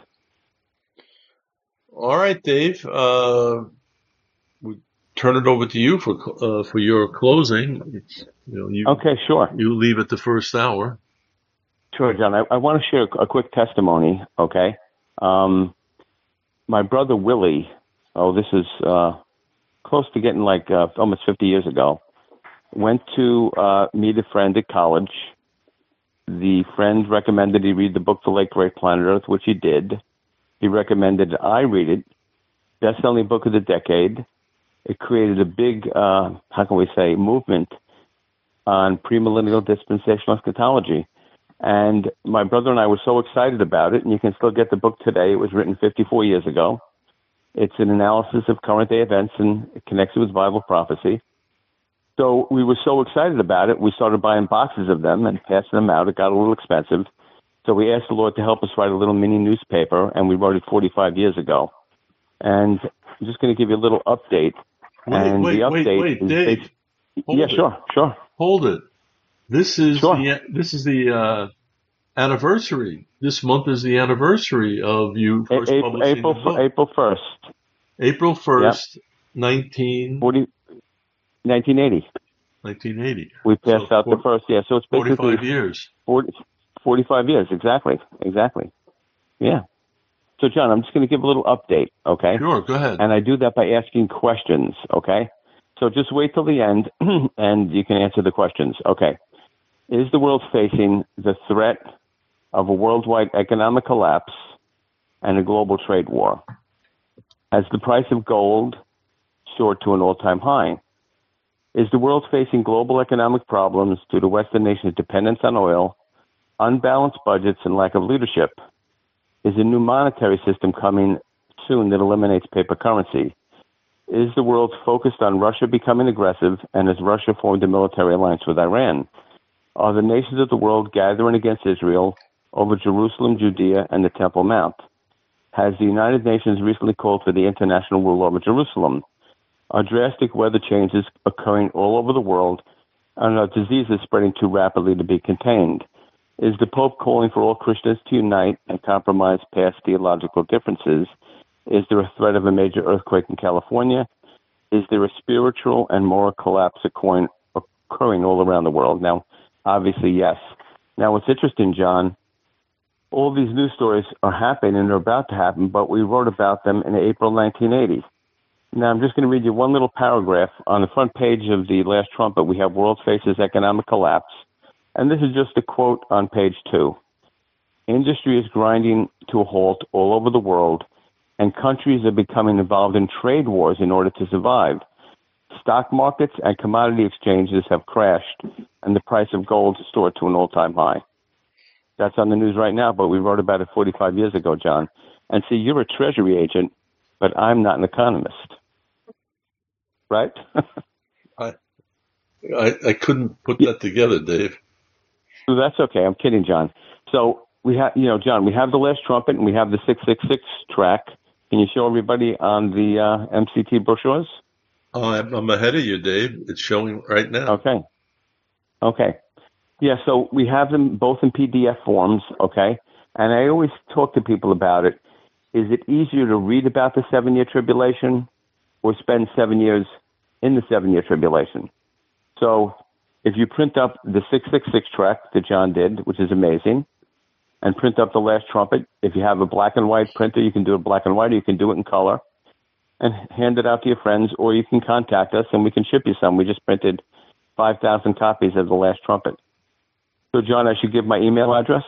All right, Dave. Uh, we turn it over to you for uh, for your closing. You know, you, okay, sure. You leave at the first hour. Sure, John. I, I want to share a quick testimony, okay? Um, my brother Willie, oh, this is uh, close to getting like uh, almost fifty years ago, went to uh, meet a friend at college. The friend recommended he read the book The Late Great Planet Earth, which he did. He recommended I read it. Best-selling book of the decade. It created a big, uh, how can we say, movement on premillennial dispensational eschatology. And my brother and I were so excited about it, and you can still get the book today. It was written fifty-four years ago. It's an analysis of current day events and it connects it with Bible prophecy. So we were so excited about it, we started buying boxes of them and passing them out. It got a little expensive. So we asked the Lord to help us write a little mini newspaper, and we wrote it forty-five years ago. And I'm just going to give you a little update. Wait, and wait, the update wait, wait, Dave. Hold yeah, it. sure, sure. Hold it. This is sure. the this is the uh, anniversary. This month is the anniversary of you first a- publishing April, the book. April first. April first, yep. nineteen forty, nineteen eighty. nineteen eighty. We passed so out forty, the first, yeah. So it's basically forty-five years. forty, forty-five years, exactly, exactly. Yeah. So, John, I'm just going to give a little update, okay? Sure, go ahead. And I do that by asking questions, okay? So just wait till the end, and you can answer the questions. Okay. Is the world facing the threat of a worldwide economic collapse and a global trade war? Has the price of gold soared to an all-time high? Is the world facing global economic problems due to Western nations' dependence on oil, unbalanced budgets, and lack of leadership? Is a new monetary system coming soon that eliminates paper currency? Is the world focused on Russia becoming aggressive, and has Russia formed a military alliance with Iran? Are the nations of the world gathering against Israel over Jerusalem, Judea, and the Temple Mount? Has the United Nations recently called for the international rule over Jerusalem? Are drastic weather changes occurring all over the world, and are diseases spreading too rapidly to be contained? Is the Pope calling for all Christians to unite and compromise past theological differences? Is there a threat of a major earthquake in California? Is there a spiritual and moral collapse occurring, occurring all around the world? Now, obviously, yes. Now, what's interesting, John, all these news stories are happening and are about to happen, but we wrote about them in April nineteen eighty. Now, I'm just going to read you one little paragraph. On the front page of the Last Trumpet, we have World Faces Economic Collapse. And this is just a quote on page two. Industry is grinding to a halt all over the world, and countries are becoming involved in trade wars in order to survive. Stock markets and commodity exchanges have crashed, and the price of gold has soared to an all-time high. That's on the news right now, but we wrote about it forty-five years ago, John. And see, you're a treasury agent, but I'm not an economist. Right? I, I I couldn't put that together, Dave. That's okay. I'm kidding, John. So we have, you know, John, we have the Last Trumpet and we have the six six six track. Can you show everybody on the uh, M C T brochures? I'm, I'm ahead of you, Dave. It's showing right now. Okay. Okay. Yeah, so we have them both in P D F forms, okay? And I always talk to people about it. Is it easier to read about the seven-year tribulation or spend seven years in the seven-year tribulation? So if you print up the six six six track that John did, which is amazing, and print up the last trumpet, if you have a black and white printer, you can do it black and white, or you can do it in color, and hand it out to your friends, or you can contact us and we can ship you some. We just printed five thousand copies of the last trumpet. So, John, I should give my email address?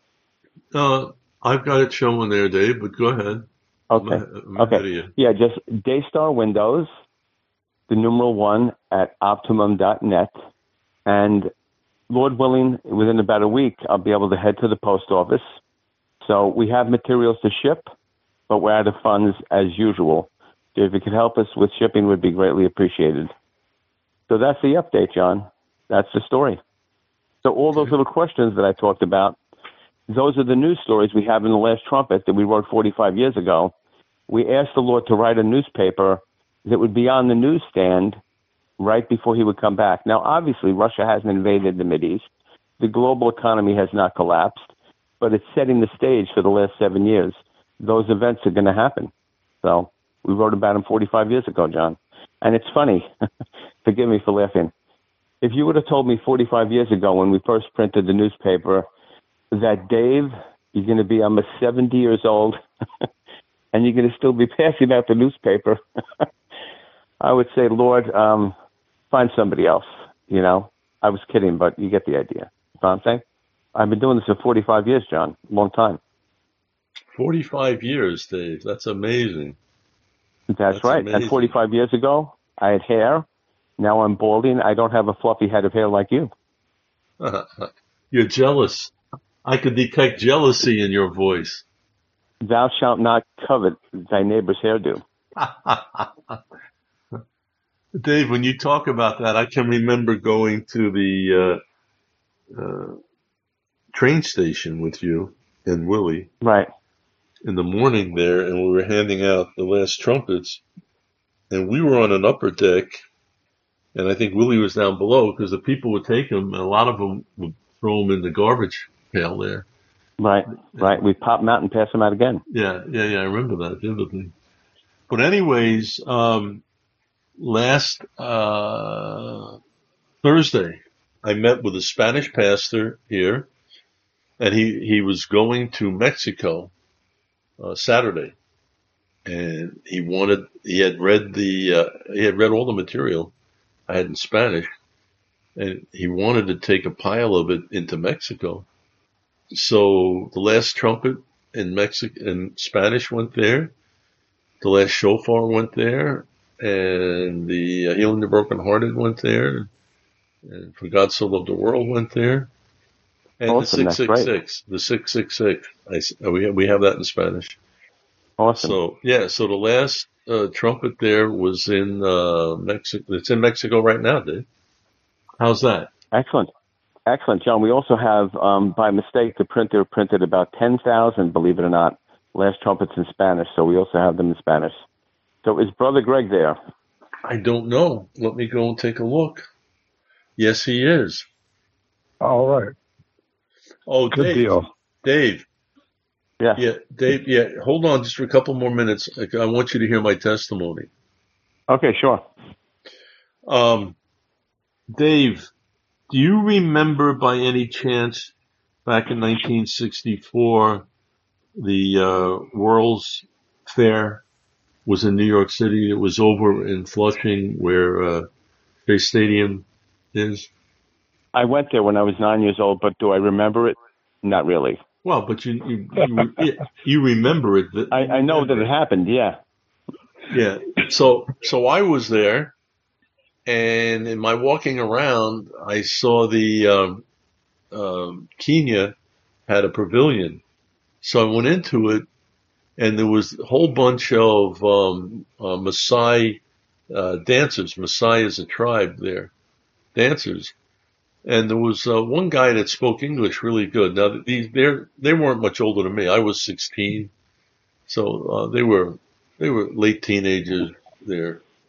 Uh, I've got it showing there, Dave, but go ahead. Okay. I'm, I'm ahead of Okay. you. Yeah, just Daystar Windows, the numeral one at optimum dot net. And Lord willing, within about a week, I'll be able to head to the post office. So we have materials to ship, but we're out of funds as usual. So if you could help us with shipping, would be greatly appreciated. So that's the update, John. That's the story. So all those little questions that I talked about, those are the news stories we have in the last trumpet that we wrote forty-five years ago. We asked the Lord to write a newspaper that would be on the newsstand right before he would come back. Now, obviously, Russia hasn't invaded the Mideast. The global economy has not collapsed, but it's setting the stage for the last seven years. Those events are going to happen. So we wrote about them forty-five years ago, John. And it's funny. Forgive me for laughing. If you would have told me forty-five years ago when we first printed the newspaper that, Dave, you're going to be almost seventy years old and you're going to still be passing out the newspaper, I would say, Lord, um, find somebody else. You know, I was kidding, but you get the idea. You know what I'm saying? I've been doing this for forty-five years, John. Long time. forty-five years, Dave. That's amazing. That's, That's right. amazing. And forty-five years ago, I had hair. Now I'm balding. I don't have a fluffy head of hair like you. You're jealous. I could detect jealousy in your voice. Thou shalt not covet thy neighbor's hairdo. Dave, when you talk about that, I can remember going to the uh, uh, train station with you and Willie. Right. In the morning there, and we were handing out the last trumpets, and we were on an upper deck, and I think Willie was down below because the people would take them, and a lot of them would throw them in the garbage pail there. Right, right. We pop them out and pass them out again. Yeah, yeah, yeah. I remember that vividly. But anyways, um, last uh, Thursday, I met with a Spanish pastor here, and he, he was going to Mexico uh, Saturday, and he wanted he had read the uh, he had read all the material I had in Spanish, and he wanted to take a pile of it into Mexico. So the last trumpet in Mexic in Spanish went there. The last shofar went there, and the uh, healing the brokenhearted went there, and for God so loved the world went there, and Awesome, the six six six, the six six six. I we we have that in Spanish. Awesome. So yeah, so the last uh, trumpet there was in uh, Mexico. It's in Mexico right now, Dave. How's that? Excellent. Excellent, John. We also have, um, by mistake, the printer printed about ten thousand, believe it or not, last trumpets in Spanish. So we also have them in Spanish. So is Brother Greg there? I don't know. Let me go and take a look. Yes, he is. All right. Oh, Good Dave. deal. Dave. Yeah. Yeah, Dave. Yeah, hold on just for a couple more minutes. I want you to hear my testimony. Okay, sure. Um, Dave, do you remember by any chance back in nineteen sixty-four, the uh, World's Fair was in New York City? It was over in Flushing where uh, Shea Stadium is. I went there when I was nine years old, but do I remember it? Not really. Well, but you you you, you remember it. That, I, I know that it happened, yeah. Yeah. So so I was there. And in my walking around, I saw the um, um, Kenya had a pavilion. So I went into it, and there was a whole bunch of um, uh, Maasai uh, dancers. Maasai is a tribe there, dancers. And there was uh, one guy that spoke English really good. Now, these they're they weren't much older than me. I was sixteen, so uh, they were they were late teenagers there.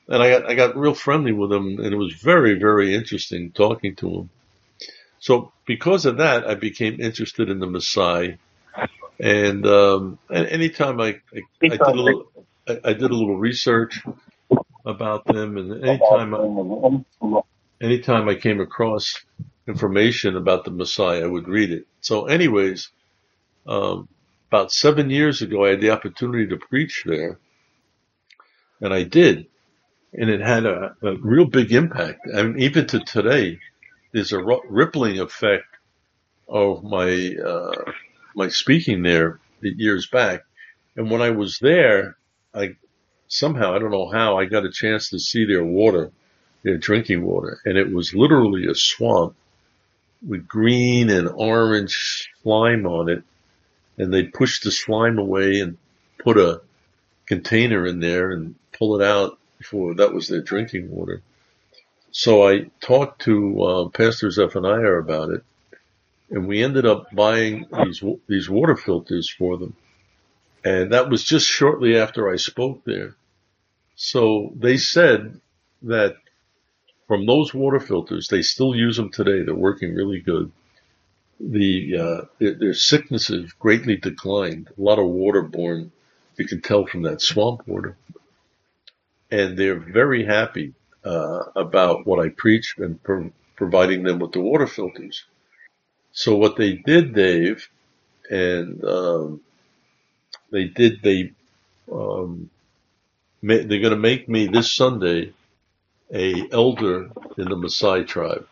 and I got I got real friendly with him, and it was very very interesting talking to him. So because of that, I became interested in the Maasai, and um, and anytime I I, I did a little I, I did a little research about them, and anytime I, anytime I came across information about the Maasai, I would read it. So, anyways, um, about seven years ago, I had the opportunity to preach there, and I did, and it had a, a real big impact. I mean, even to today, there's a rippling effect of my uh, my speaking there years back. And when I was there, I somehow, I don't know how, I got a chance to see their water, their drinking water, and it was literally a swamp with green and orange slime on it. And they'd push the slime away and put a container in there and pull it out before that was their drinking water. So I talked to uh, Pastor Zephaniah about it, and we ended up buying these these water filters for them. And that was just shortly after I spoke there. So they said that from those water filters, they still use them today. They're working really good. The uh, their, their sicknesses greatly declined. A lot of waterborne, you can tell from that swamp water. And they're very happy uh, about what I preach and pro- providing them with the water filters. So what they did, Dave, and um, they did, they um, ma- they're going to make me this Sunday a elder in the Maasai tribe.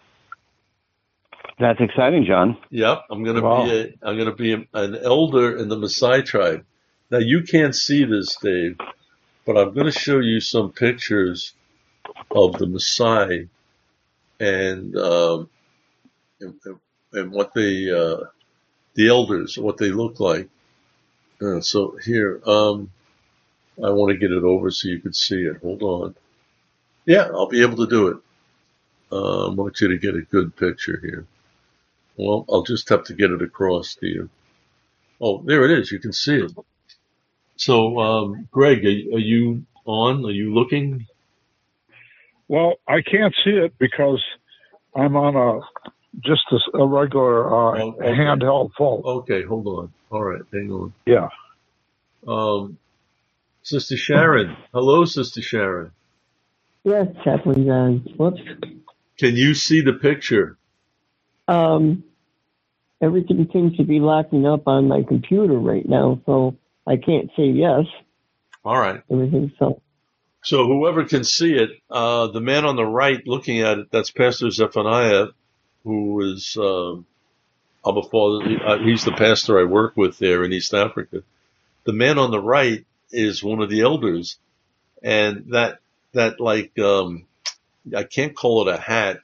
That's exciting, John. Yep, I'm going to Wow. be a, I'm going to be a, an elder in the Maasai tribe. Now you can't see this, Dave, but I'm going to show you some pictures of the Maasai and um, and, and what they uh, the elders, what they look like. Uh, so here, um, I want to get it over so you can see it. Hold on. Yeah, I'll be able to do it. Uh, I want you to get a good picture here. Well, I'll just have to get it across to you. Oh, there it is. You can see it. So, um, Greg, are, are you on? Are you looking? Well, I can't see it because I'm on a just a, a regular uh, Oh, okay. handheld phone. Okay, hold on. All right, hang on. Yeah. Um, Sister Sharon. Hello, Sister Sharon. Yes, Chaplain John. Whoops. Can you see the picture? Um, everything seems to be locking up on my computer right now, so I can't say yes. All right. Everything's so. So whoever can see it, uh, the man on the right looking at it, that's Pastor Zephaniah, who is, uh, Abba Father, he's the pastor I work with there in East Africa. The man on the right is one of the elders, and that, that like, um, I can't call it a hat.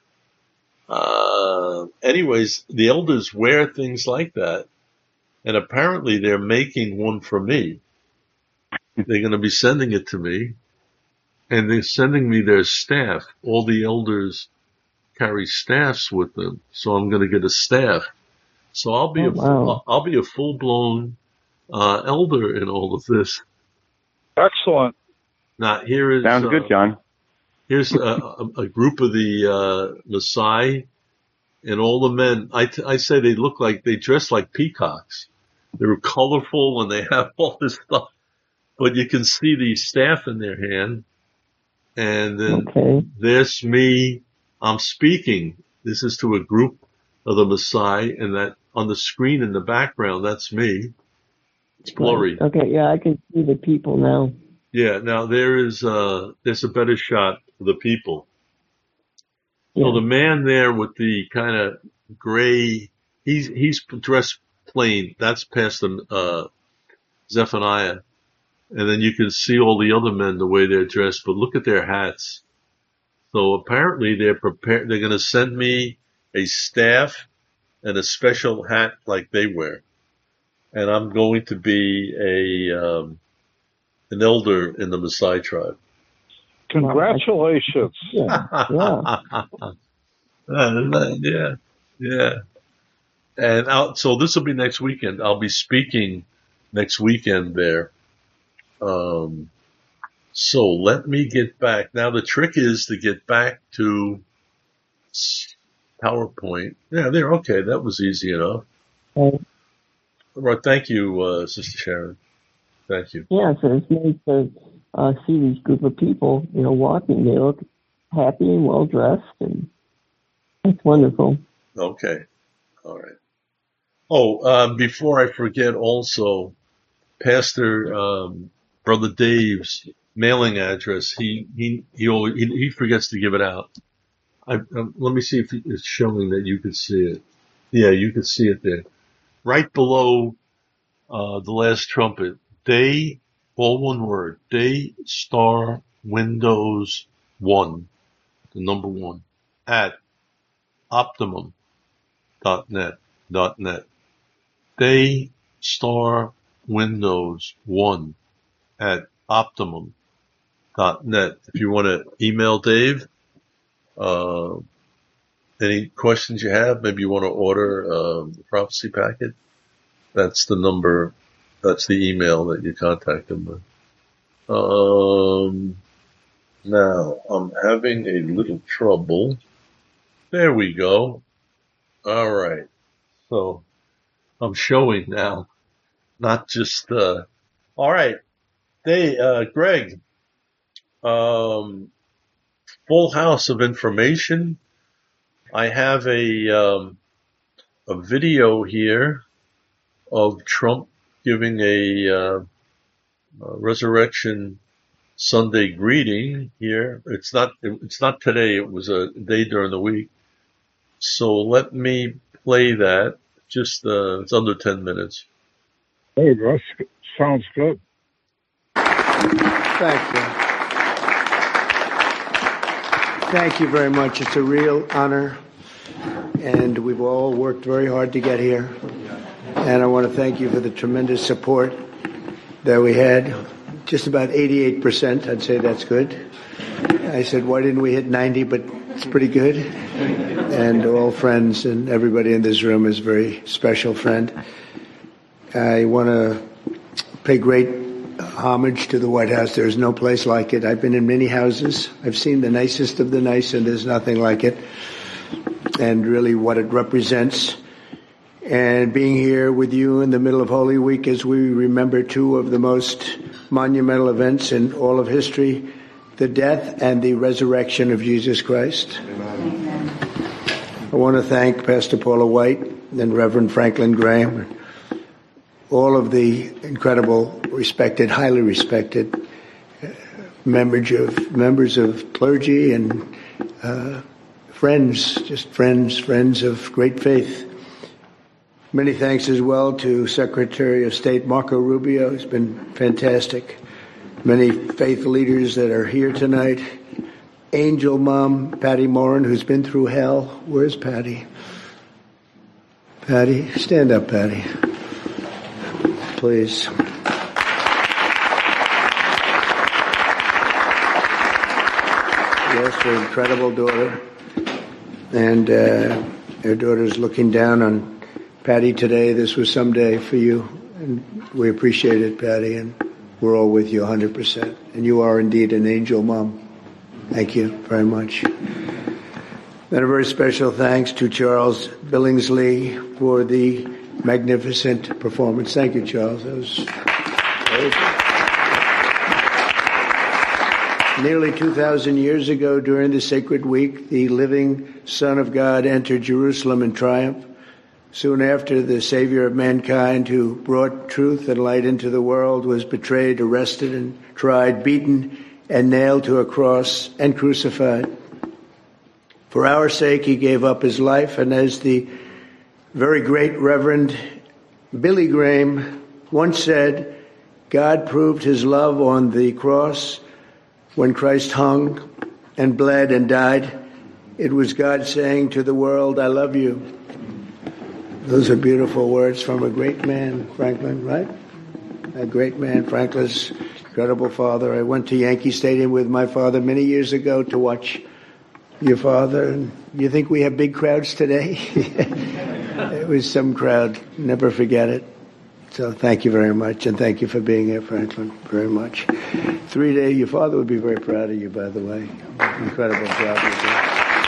Uh, anyways, the elders wear things like that, and apparently they're making one for me. They're going to be sending it to me, and they're sending me their staff. All the elders carry staffs with them, so I'm going to get a staff. So I'll be Oh, a wow. I'll be a full blown uh, elder in all of this. Excellent. Now here is Sounds uh, good, John. Here's a, a, a group of the uh, Maasai, and all the men. I, t- I say they look like they dress like peacocks. They're colorful and they have all this stuff, but you can see the staff in their hand. And then Okay. there's me. I'm speaking. This is to a group of the Maasai, and that on the screen in the background, that's me. It's blurry. Okay, yeah, I can see the people now. Yeah. Now there is uh there's a better shot of the people. Yeah. So the man there with the kind of gray, he's he's dressed plain. That's Pastor uh, Zephaniah, and then you can see all the other men the way they're dressed. But look at their hats. So apparently they're prepared. They're going to send me a staff and a special hat like they wear, and I'm going to be a um, an elder in the Maasai tribe. Congratulations. Yeah. Yeah. Uh, yeah, yeah. And I'll, so this will be next weekend. I'll be speaking next weekend there. Um, So let me get back. Now the trick is to get back to PowerPoint. Yeah, there. Okay, that was easy enough. Uh, All right, thank you, uh, Sister Sharon. Thank you. yeah, so it's nice to uh, see these group of people, you know, walking. They look happy and well dressed, and it's wonderful. Okay. All right. Oh, uh, before I forget, also, Pastor um, Brother Dave's mailing address. He he he always, he, he forgets to give it out. I, um, let me see if it's showing that you can see it. Yeah, you can see it there, right below uh, the last trumpet. Day, all one word. Day Star Windows One, the number one, at Optimum dot net dot net. Day Star Windows One at Optimum dot net. If you want to email Dave, uh, any questions you have, maybe you want to order uh, the prophecy packet, that's the number, that's the email that you contact him with. Um, now, I'm having a little trouble. There we go. All right. So, I'm showing now, not just, uh, all right. Hey, uh, Greg, um, full house of information. I have a, um, a video here of Trump giving a, uh, a Resurrection Sunday greeting here. It's not, it's not today. It was a day during the week. So let me play that. Just, uh, it's under ten minutes. Hey, that sounds good. Thank you. Thank you very much. It's a real honor, and we've all worked very hard to get here. And I want to thank you for the tremendous support that we had. Just about eighty-eight percent. I'd say that's good. I said, why didn't we hit ninety? But it's pretty good. And all friends and everybody in this room is a very special friend. I want to pay great homage to the White House. There's no place like it. I've been in many houses. I've seen the nicest of the nice, and there's nothing like it. And really what it represents. And being here with you in the middle of Holy Week as we remember two of the most monumental events in all of history, the death and the resurrection of Jesus Christ. Amen. I want to thank Pastor Paula White and Reverend Franklin Graham, all of the incredible, respected, highly respected uh, members of members of clergy and uh, friends, just friends, friends of great faith. Many thanks as well to Secretary of State Marco Rubio. It's been fantastic. Many faith leaders that are here tonight. Angel Mom Patty Morin, who's been through hell. Where's Patty? Patty, stand up, Patty. Please. Yes, her incredible daughter. And uh, her daughter's looking down on Patty today. This was some day for you. And we appreciate it, Patty. And we're all with you one hundred percent. And you are indeed an angel mom. Thank you very much. And a very special thanks to Charles Billingsley for the magnificent performance. Thank you, Charles. That was nearly two thousand years ago during the sacred week, the living Son of God entered Jerusalem in triumph. Soon after, the Savior of mankind, who brought truth and light into the world, was betrayed, arrested, and tried, beaten, and nailed to a cross and crucified. For our sake, he gave up his life, and as the very great Reverend Billy Graham once said, God proved his love on the cross when Christ hung and bled and died. It was God saying to the world, I love you. Those are beautiful words from a great man, Franklin, right? A great man, Franklin's incredible father. I went to Yankee Stadium with my father many years ago to watch your father. And you think we have big crowds today? It was some crowd. Never forget it. So thank you very much, and thank you for being here, Franklin, very much. Three days, your father would be very proud of you, by the way. Incredible job you did.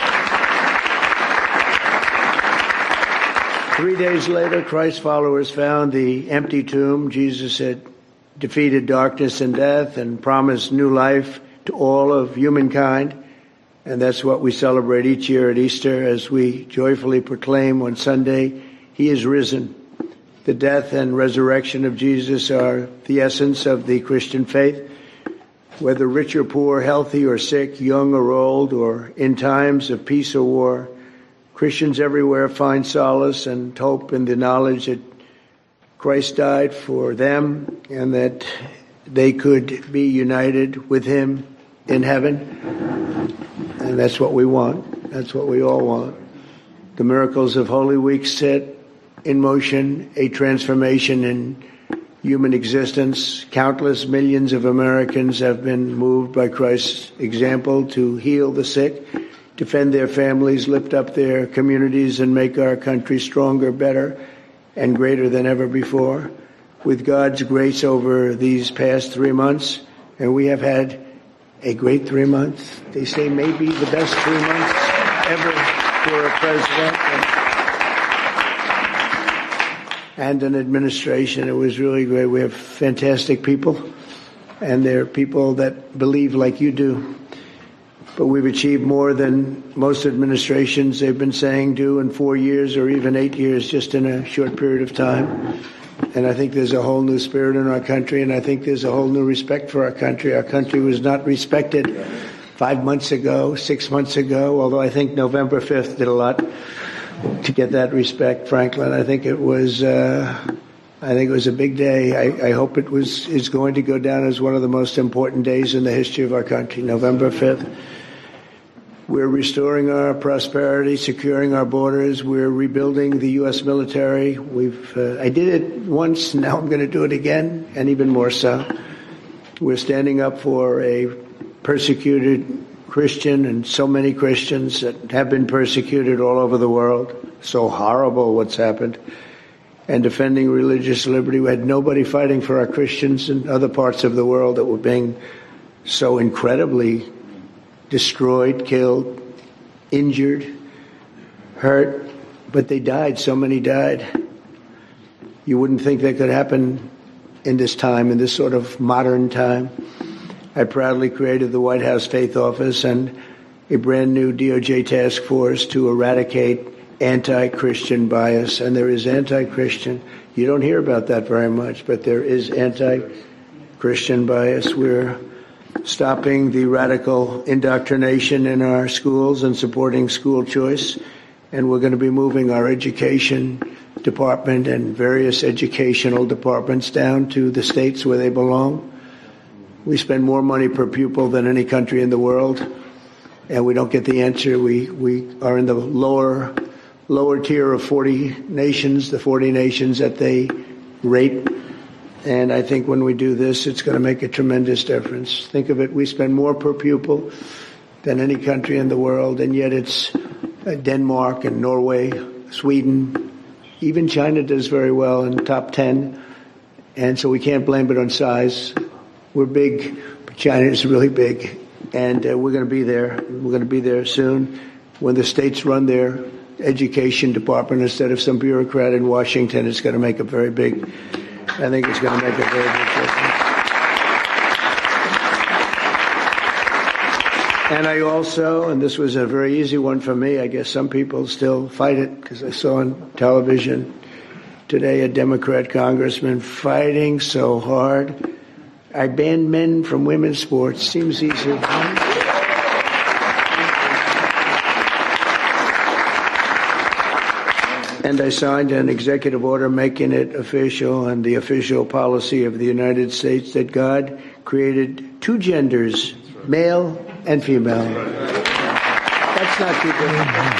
Three days later, Christ's followers found the empty tomb. Jesus had defeated darkness and death and promised new life to all of humankind. And that's what we celebrate each year at Easter as we joyfully proclaim on Sunday, He is risen. The death and resurrection of Jesus are the essence of the Christian faith. Whether rich or poor, healthy or sick, young or old, or in times of peace or war, Christians everywhere find solace and hope in the knowledge that Christ died for them and that they could be united with Him in heaven. And that's what we want. That's what we all want. The miracles of Holy Week set in motion a transformation in human existence. Countless millions of Americans have been moved by Christ's example to heal the sick, defend their families, lift up their communities, and make our country stronger, better, and greater than ever before. With God's grace over these past three months, and we have had a great three months. They say maybe the best three months ever for a president and an administration. It was really great. We have fantastic people, and they're people that believe like you do. But we've achieved more than most administrations, they've been saying, do in four years or even eight years, just in a short period of time. And I think there's a whole new spirit in our country, and I think there's a whole new respect for our country. Our country was not respected five months ago, six months ago, although I think November fifth did a lot to get that respect, Franklin. I think it was, uh, I think it was a big day. I, I hope it was, is going to go down as one of the most important days in the history of our country, November fifth. We're restoring our prosperity, securing our borders. We're rebuilding the U S military. We've, uh, I did it once, now I'm going to do it again, and even more so. We're standing up for a persecuted Christian and so many Christians that have been persecuted all over the world. So horrible what's happened. And defending religious liberty. We had nobody fighting for our Christians in other parts of the world that were being so incredibly destroyed, killed, injured, hurt, but they died. So many died. You wouldn't think that could happen in this time, in this sort of modern time. I proudly created the White House Faith Office and a brand new D O J task force to eradicate anti-Christian bias. And there is anti-Christian. You don't hear about that very much, but there is anti-Christian bias. We're stopping the radical indoctrination in our schools and supporting school choice. And we're going to be moving our education department and various educational departments down to the states where they belong. We spend more money per pupil than any country in the world, and we don't get the answer. We we are in the lower lower tier of forty nations, the forty nations that they rate. And I think when we do this, it's going to make a tremendous difference. Think of it, we spend more per pupil than any country in the world, and yet it's Denmark and Norway, Sweden, even China does very well in the top ten. And so we can't blame it on size. We're big, but China is really big, and uh, we're going to be there. We're going to be there soon when the states run their education department instead of some bureaucrat in Washington. It's going to make a very big, I think it's going to make a very big difference. And I also, and this was a very easy one for me, I guess some people still fight it because I saw on television today a Democrat congressman fighting so hard. I banned men from women's sports. Seems easy. And I signed an executive order making it official and the official policy of the United States that God created two genders, male and female. That's not too good.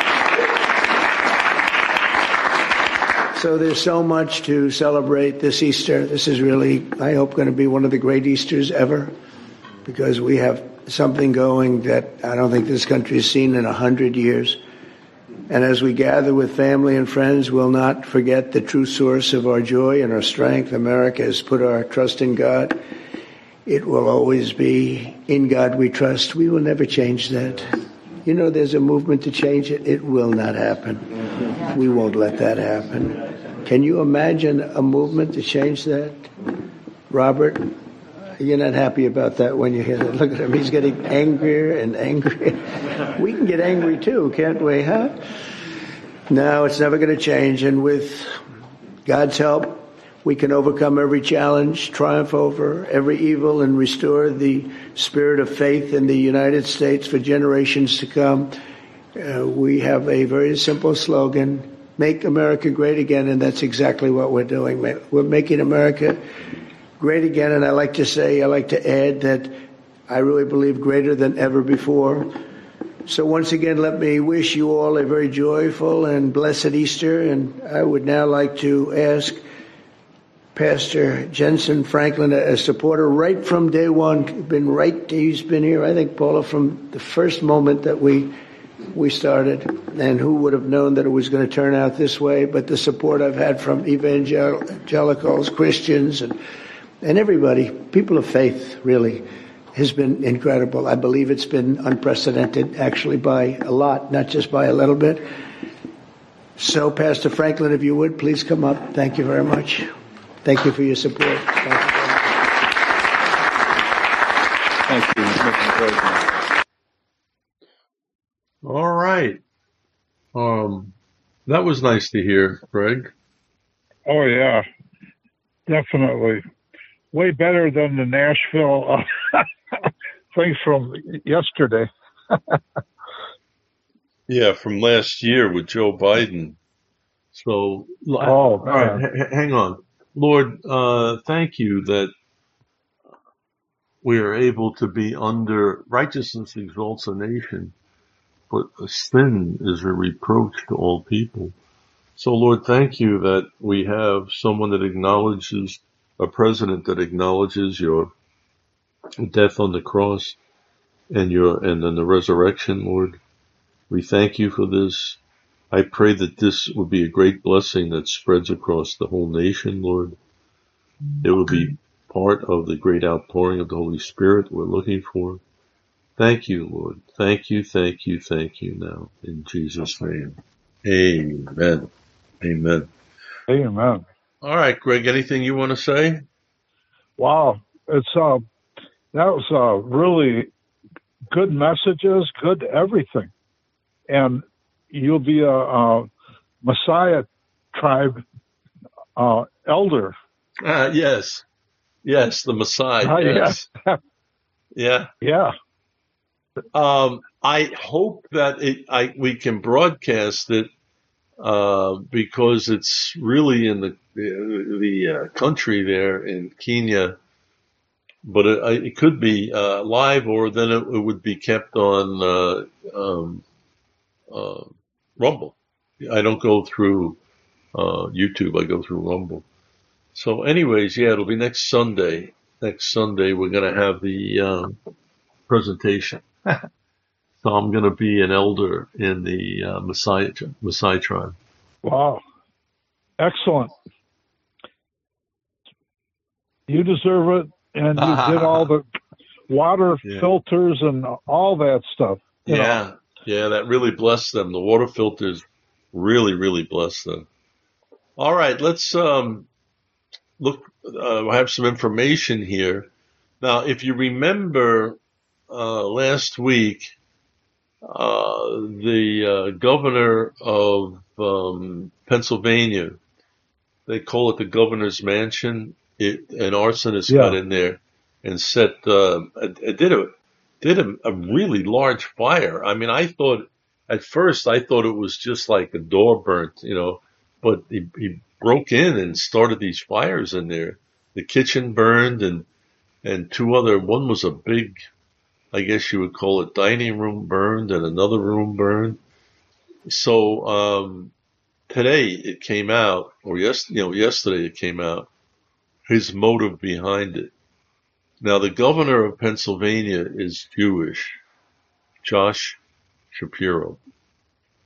So there's so much to celebrate this Easter. This is really, I hope, going to be one of the great Easters ever, because we have something going that I don't think this country has seen in a hundred years. And as we gather with family and friends, we'll not forget the true source of our joy and our strength. America has put our trust in God. It will always be in God we trust. We will never change that. You know, there's a movement to change it. It will not happen. We won't let that happen. Can you imagine a movement to change that? Robert, you're not happy about that when you hear that. Look at him. He's getting angrier and angrier. We can get angry too, can't we, huh? No, it's never going to change. And with God's help, we can overcome every challenge, triumph over every evil, and restore the spirit of faith in the United States for generations to come. Uh, we have a very simple slogan, make America great again, and that's exactly what we're doing. We're making America great again, and I like to say, I like to add that I really believe greater than ever before. So once again, let me wish you all a very joyful and blessed Easter, and I would now like to ask Pastor Jensen Franklin, a supporter right from day one, been right, he's been here, I think, Paula, from the first moment that we we started, and who would have known that it was going to turn out this way, but the support I've had from evangelicals, Christians, and and everybody, people of faith, really, has been incredible. I believe it's been unprecedented, actually, by a lot, not just by a little bit. So, Pastor Franklin, if you would, please come up. Thank you very much. Thank you for your support. Thank you very much. Thank you. All right. Um, that was nice to hear, Greg. Oh, yeah, definitely. Way better than the Nashville uh, thing from yesterday. Yeah, from last year with Joe Biden. So, Oh, all right, man. h- hang on. Lord, uh, thank you that we are able to be under righteousness exalts a nation, but sin is a reproach to all people. So, Lord, thank you that we have someone that acknowledges, a president that acknowledges your death on the cross and your and then the resurrection, Lord. We thank you for this. I pray that this would be a great blessing that spreads across the whole nation, Lord. It will be part of the great outpouring of the Holy Spirit we're looking for. Thank you, Lord. Thank you, thank you, thank you now. In Jesus' name. Amen. Amen. Amen. All right, Greg, anything you want to say? Wow. It's uh, that was uh, really good messages, good everything. And you'll be a, a Messiah tribe uh, elder. Uh, yes. Yes, the Messiah. Uh, Yes. yeah. Yeah. Yeah. Um, I hope that it, I, we can broadcast it, uh, because it's really in the, the, the uh, country there in Kenya, but it, it could be, uh, live, or then it, it would be kept on, uh, um, uh, Rumble. I don't go through, uh, YouTube. I go through Rumble. So anyways, yeah, it'll be next Sunday. Next Sunday, we're going to have the, um, presentation. So I'm going to be an elder in the uh, Messiah, Messiah tribe. Wow. Excellent. You deserve it. And you did all the water Yeah. filters and all that stuff. you know. Yeah. Yeah, that really blessed them. The water filters really, really blessed them. All right, let's um, look. Uh, I have some information here. Now, if you remember uh, last week, uh, the uh, governor of um, Pennsylvania, they call it the governor's mansion. It, an arsonist Yeah. got in there and set, uh, it did a, did a, a really large fire. I mean, I thought, at first, I thought it was just like a door burnt, you know, but he, he broke in and started these fires in there. The kitchen burned, and, and two other, one was a big, I guess you would call it, dining room burned, and another room burned. So, um, today it came out, or yes, you know, yesterday it came out, his motive behind it. Now, the governor of Pennsylvania is Jewish, Josh Shapiro.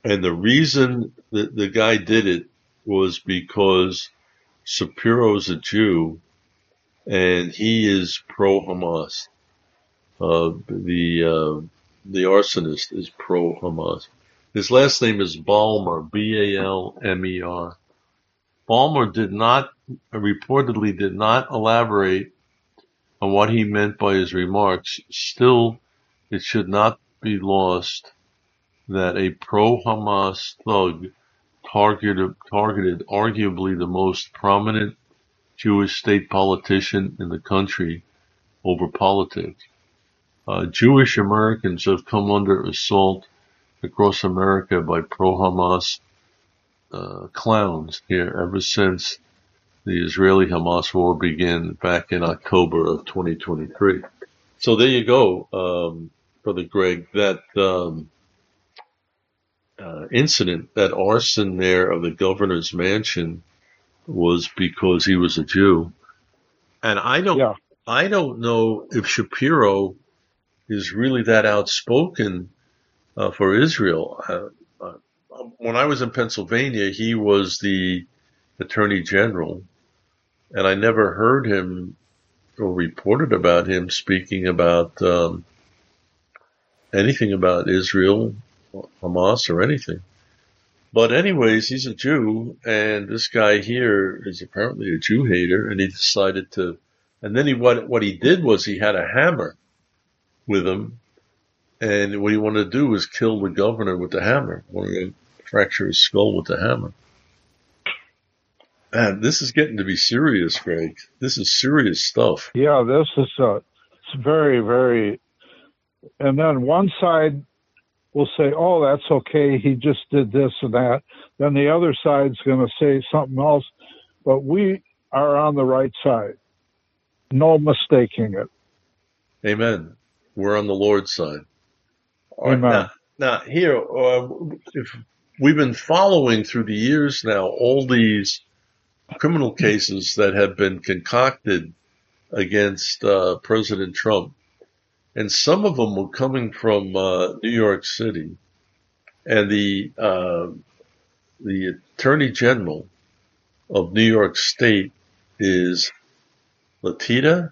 And the reason that the guy did it was because Shapiro's a Jew and he is pro-Hamas. Uh, the uh, the arsonist is pro-Hamas. His last name is Balmer, B A L M E R. Balmer did not, reportedly did not elaborate on what he meant by his remarks. Still, it should not be lost that a pro-Hamas thug targeted, targeted arguably the most prominent Jewish state politician in the country over politics. Uh, Jewish Americans have come under assault across America by pro-Hamas uh, clowns here ever since the Israeli-Hamas war began back in October of twenty twenty-three. So there you go, um, Brother Greg, that um, uh, incident, that arson there of the governor's mansion was because he was a Jew. And I don't, Yeah. I don't know if Shapiro is really that outspoken uh, for Israel. Uh, uh, when I was in Pennsylvania, he was the Attorney General, and I never heard him or reported about him speaking about um, anything about Israel, Hamas, or anything. But anyways, he's a Jew, and this guy here is apparently a Jew hater, and he decided to, and then he, what, what he did was he had a hammer with him, and what he wanted to do was kill the governor with the hammer, wanted to fracture his skull with the hammer. Man, this is getting to be serious, Greg. This is serious stuff. Yeah, this is uh, it's very, very. And then one side will say, "Oh, that's okay. He just did this and that." Then the other side's going to say something else. But we are on the right side. No mistaking it. Amen. We're on the Lord's side. All right, Amen. now, now here, uh, if we've been following through the years now all these criminal cases that have been concocted against uh, President Trump. And some of them were coming from uh, New York City. And the uh, the Attorney General of New York State is Letitia,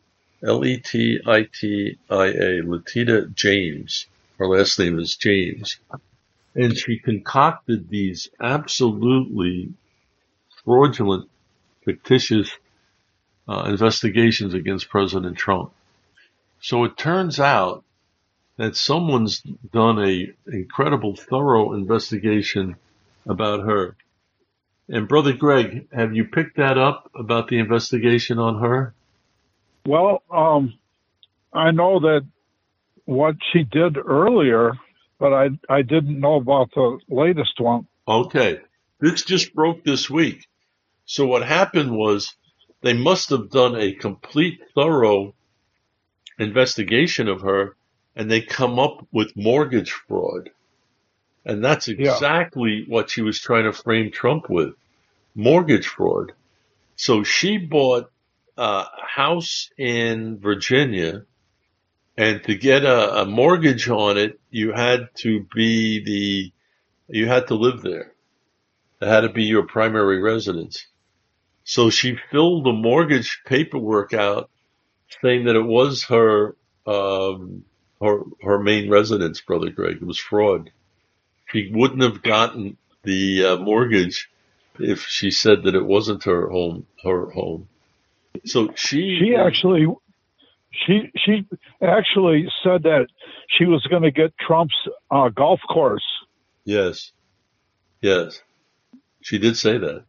L E T I T I A, Letitia James. Her last name is James. And she concocted these absolutely fraudulent, fictitious uh, investigations against President Trump. So it turns out that someone's done a incredible, thorough investigation about her. And Brother Greg, have you picked that up about the investigation on her? Well, um, I know that what she did earlier, but I I didn't know about the latest one. Okay. This just broke this week. So what happened was they must have done a complete, thorough investigation of her, and they come up with mortgage fraud. And that's exactly yeah. what she was trying to frame Trump with, mortgage fraud. So she bought a house in Virginia, and to get a, a mortgage on it, you had to be the, you had to live there. It had to be your primary residence. So she filled the mortgage paperwork out saying that it was her, um, her, her main residence, Brother Greg. It was fraud. She wouldn't have gotten the uh, mortgage if she said that it wasn't her home, her home. So she, she actually, she, she actually said that she was going to get Trump's uh, golf course. Yes. Yes. She did say that.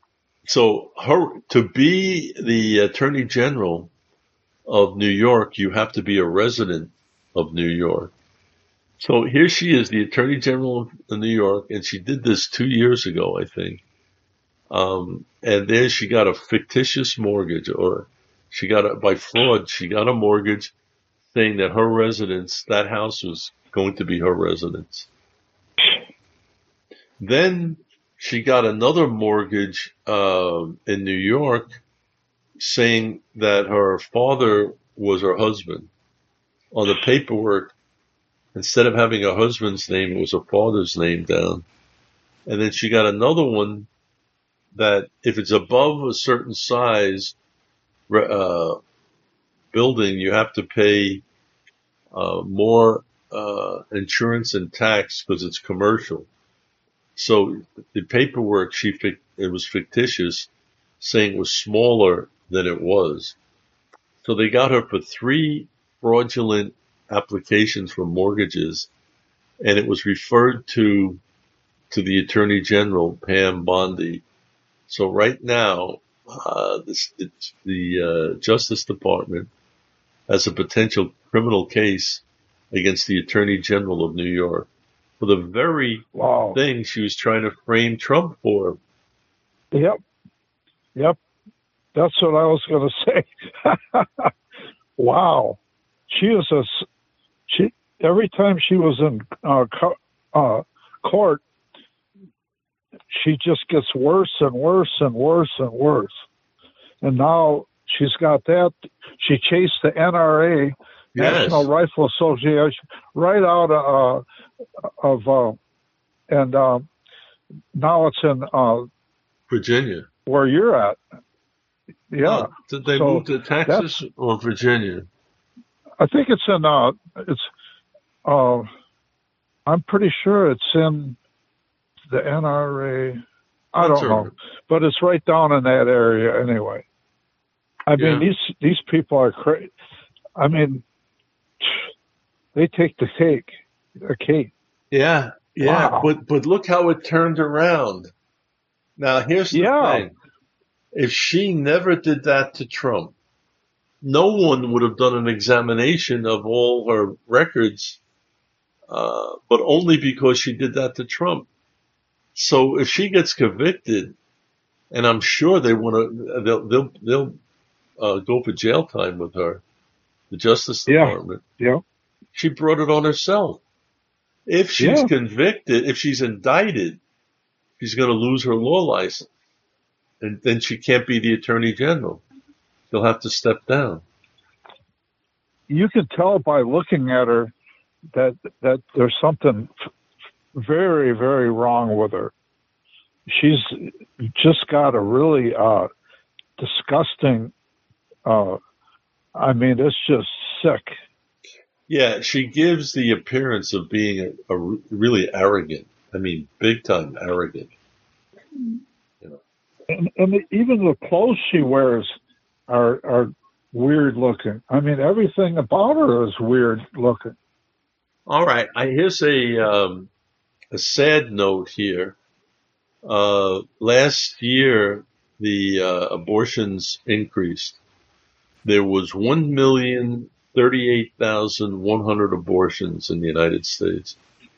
So her, to be the Attorney General of New York, you have to be a resident of New York. So here she is, the Attorney General of New York, and she did this two years ago, I think. Um, and then she got a fictitious mortgage, or she got a, by fraud, she got a mortgage saying that her residence, that house was going to be her residence. Then she got another mortgage uh, in New York saying that her father was her husband. On the paperwork, instead of having a husband's name, it was a father's name down. And then she got another one that if it's above a certain size uh, building, you have to pay uh, more uh, insurance and tax because it's commercial. So the paperwork, she it was fictitious, saying it was smaller than it was. So they got her for three fraudulent applications for mortgages, and it was referred to to the Attorney General, Pam Bondi. So right now, uh, this, the uh, Justice Department has a potential criminal case against the Attorney General of New York for the very wow. thing she was trying to frame Trump for. Yep. Yep. That's what I was going to say. Wow. She is a, she, every time she was in uh, co- uh, court, she just gets worse and worse and worse and worse. And now she's got that. She chased the N R A, yes. National Rifle Association, right out of, uh, of uh, and uh, now it's in uh, Virginia, where you're at. Yeah. Uh, did they so move to Texas or Virginia? I think it's in. Uh, it's. Uh, I'm pretty sure it's in the N R A. I don't know, but it's right down in that area anyway. I yeah. mean, these these people are crazy. I mean, they take the cake, a cake. Yeah, yeah, wow. but but look how it turned around. Now here's the yeah. thing: if she never did that to Trump, no one would have done an examination of all her records, uh, but only because she did that to Trump. So if she gets convicted, and I'm sure they want to, they'll they'll they'll uh, go for jail time with her, the Justice Department. Yeah. yeah. She brought it on herself. If she's yeah. convicted, if she's indicted, she's going to lose her law license, and then she can't be the Attorney General. She'll have to step down. You can tell by looking at her that that there's something very, very wrong with her. She's just got a really uh, disgusting, uh, I mean, it's just sick. Yeah, she gives the appearance of being a, a really arrogant. I mean, big time arrogant. You know. And, and even the clothes she wears are are weird looking. I mean, everything about her is weird looking. All right, I here's a um, a sad note here. Uh, last year, the uh, abortions increased. There was one million thirty-eight thousand one hundred abortions in the United States.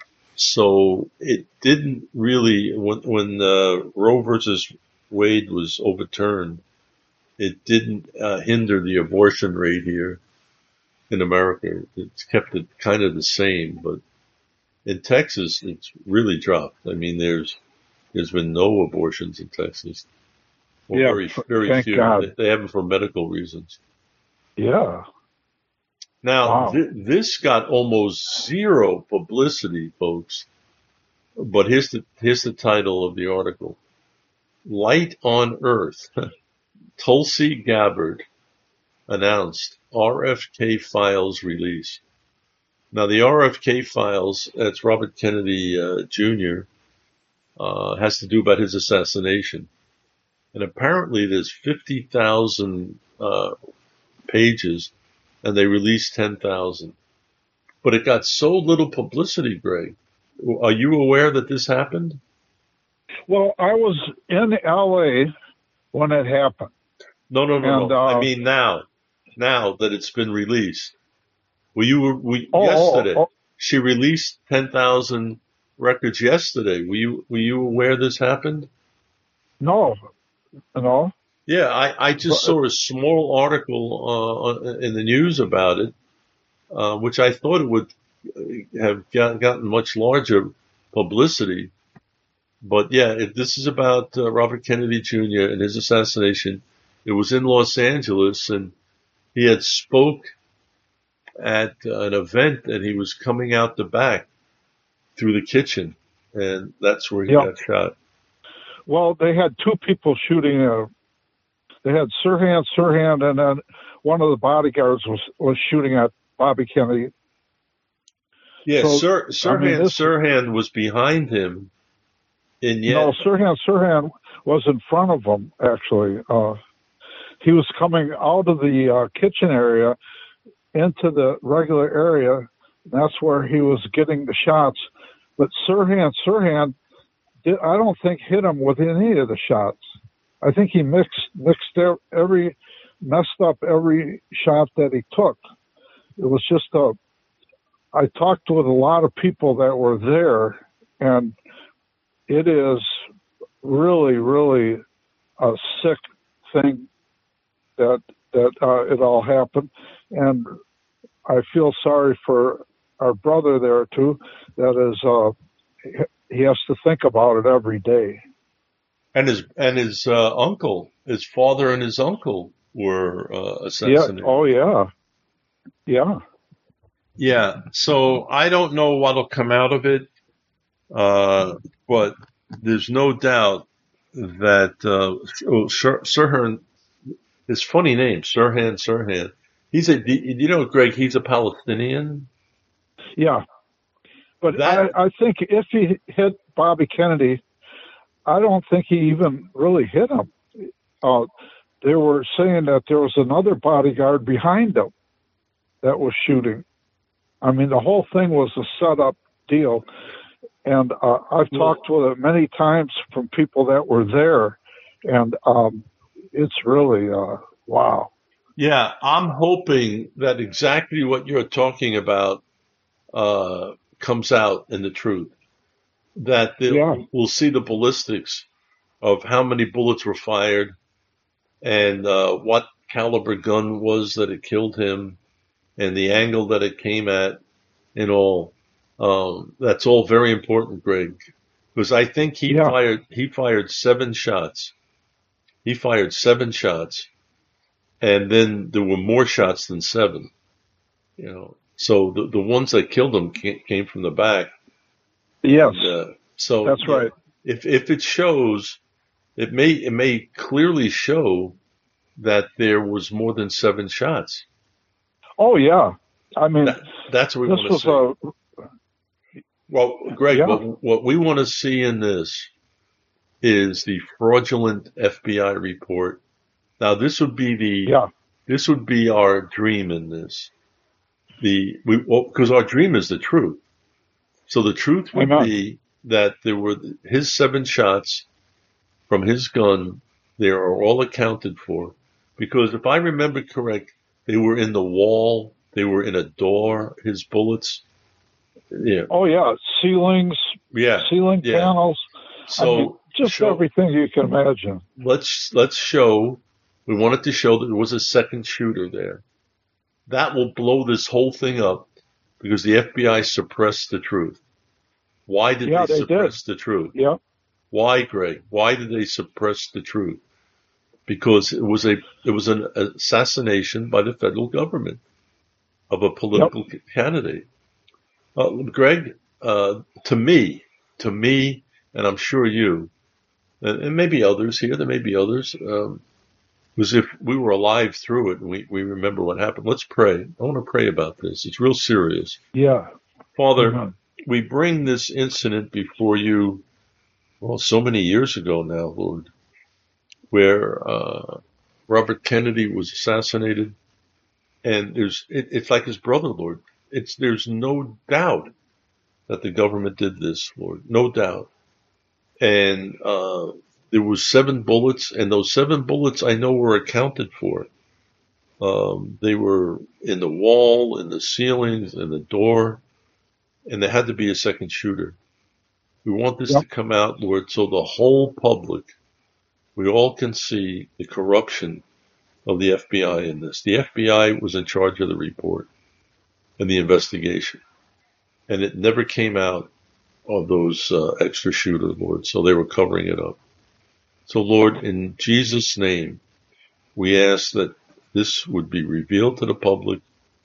So it didn't really, when, when uh, Roe versus Wade was overturned, it didn't uh, hinder the abortion rate here in America. It's kept it kind of the same, but in Texas, it's really dropped. I mean, there's there's been no abortions in Texas. Well, yeah, very very thank few. God. They, they have them for medical reasons. Yeah. Now, wow. th- this got almost zero publicity, folks. But here's the here's the title of the article: Light on Earth. Tulsi Gabbard announced R F K files release. Now, the R F K files, that's Robert Kennedy uh, Junior, uh, has to do about his assassination. And apparently there's fifty thousand uh, pages, and they released ten thousand. But it got so little publicity, Greg. Are you aware that this happened? Well, I was in L A when it happened. No, no, no, and, no. Uh, I mean now, now that it's been released. Well, you were we, oh, yesterday. Oh, oh. She released ten thousand records yesterday. Were you were you aware this happened? No, no. Yeah, I, I just saw a small article uh, in the news about it, uh, which I thought it would have got, gotten much larger publicity. But yeah, if this is about uh, Robert Kennedy Junior and his assassination. It was in Los Angeles, and he had spoke at an event, and he was coming out the back through the kitchen, and that's where he Yep. got shot. Well, they had two people shooting. Uh, they had Sirhan, Sirhan, and then one of the bodyguards was, was shooting at Bobby Kennedy. Yeah, So, Sir, I Sirhan, mean, this- Sirhan was behind him, and yet No, Sirhan, Sirhan was in front of him, actually. Uh, he was coming out of the uh, kitchen area into the regular area. That's where he was getting the shots. But Sirhan, Sirhan, did, I don't think hit him with any of the shots. I think he mixed mixed every, messed up every shot that he took. It was just a. I talked with a lot of people that were there, and it is really, really a sick thing that that uh, it all happened, and I feel sorry for our brother there too. That is, uh, he has to think about it every day. and his and his uh, uncle, his father, and his uncle were uh, Yeah. assassinated. Oh yeah. Yeah. Yeah, so I don't know what'll come out of it, uh, but there's no doubt that uh, oh, Sir, Sirhan, his funny name, Sirhan, Sirhan. He's a, you know, Greg, he's a Palestinian. Yeah. But That- I, I think if he hit Bobby Kennedy, I don't think he even really hit him. Uh, they were saying that there was another bodyguard behind him that was shooting. I mean, the whole thing was a set-up deal. And uh, I've talked with it many times from people that were there, and um, it's really, uh, wow. Yeah, I'm hoping that exactly what you're talking about uh, comes out in the truth. That they'll- Yeah. we'll see the ballistics of how many bullets were fired and uh, what caliber gun was that it killed him and the angle that it came at and all. Um, that's all very important, Greg, because I think he Yeah. fired he fired seven shots. He fired seven shots, and then there were more shots than seven. You know, so the the ones that killed him came, came from the back. Yes, And, uh, so that's yeah, right. If if it shows, it may it may clearly show that there was more than seven shots. Oh, yeah. I mean, That, that's what we this want to was see. a, Well, Greg, Yeah. what, what we want to see in this is the fraudulent F B I report. Now, this would be the yeah, this would be our dream in this. The we because our dream is the truth. So the truth would Amen. be that there were his seven shots from his gun. They are all accounted for because if I remember correct, they were in the wall. They were in a door. His bullets. Yeah, oh, yeah, ceilings, yeah. ceiling yeah. panels. So I mean, just show- everything you can imagine. let's let's show. We wanted to show that there was a second shooter there. That will blow this whole thing up because the F B I suppressed the truth. Why did Yeah, they, they suppress the truth? Yeah, Why, Greg? Why did they suppress the truth? Because it was a it was an assassination by the federal government of a political c- candidate. Uh, Greg, uh, to me, to me, and I'm sure you, and, and maybe others here, there may be others, um, was if we were alive through it and we, we remember what happened. Let's pray. I want to pray about this. It's real serious. yeah. Father, Amen. we bring this incident before you, well, so many years ago now, Lord, where uh, Robert Kennedy was assassinated, and there's it, it's like his brother, Lord. It's there's no doubt that the government did this, Lord, no doubt. And uh, there was seven bullets, and those seven bullets I know were accounted for. Um, they were in the wall, in the ceilings, in the door, and there had to be a second shooter. We want this Yep. to come out, Lord, so the whole public, we all can see the corruption of the F B I in this. The F B I was in charge of the report and the investigation, and it never came out of those uh, extra shooters, Lord, so they were covering it up. So, Lord, in Jesus' name, we ask that this would be revealed to the public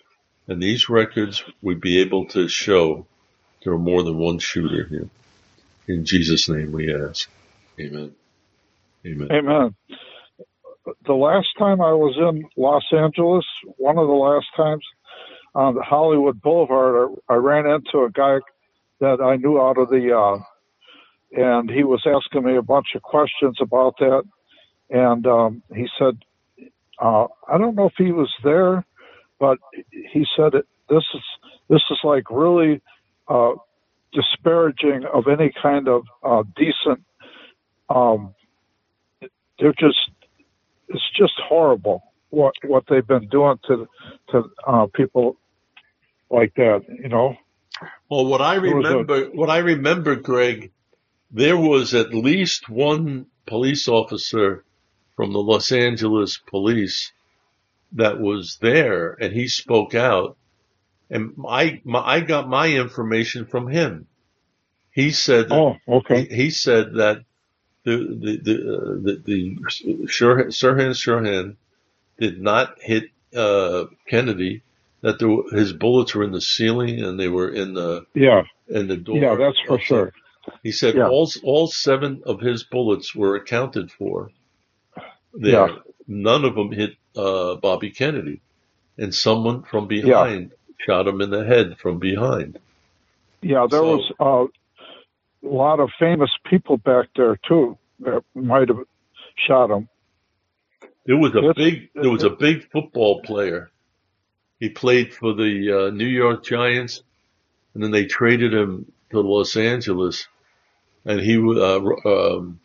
And these records would be able to show there are more than one shooter here. In Jesus' name we ask. Amen. Amen. Amen. The last time I was in Los Angeles, one of the last times, on Hollywood Boulevard, I, I ran into a guy that I knew out of the, uh, and he was asking me a bunch of questions about that. And um, he said, uh, I don't know if he was there, but he said it, this is this is like really uh, disparaging of any kind of uh, decent. Um, they're just it's just horrible what what they've been doing to to uh, people like that. You know. Well, what I remember, a, what I remember, Greg, there was at least one police officer from the Los Angeles police that was there, and he spoke out, and I, my, I got my information from him. He said, that, oh, okay. He, he said that the the the uh, the, the Sirhan Sirhan did not hit uh, Kennedy. That there, his bullets were in the ceiling and they were in the yeah in the door. Yeah, that's for sure. He said yeah. all all seven of his bullets were accounted for. There, yeah. None of them hit uh, Bobby Kennedy, and someone from behind yeah. shot him in the head from behind. Yeah, there so, was uh, a lot of famous people back there too that might have shot him. There was a it's, big there was a big football player. He played for the uh, New York Giants, and then they traded him to Los Angeles, and he uh, um,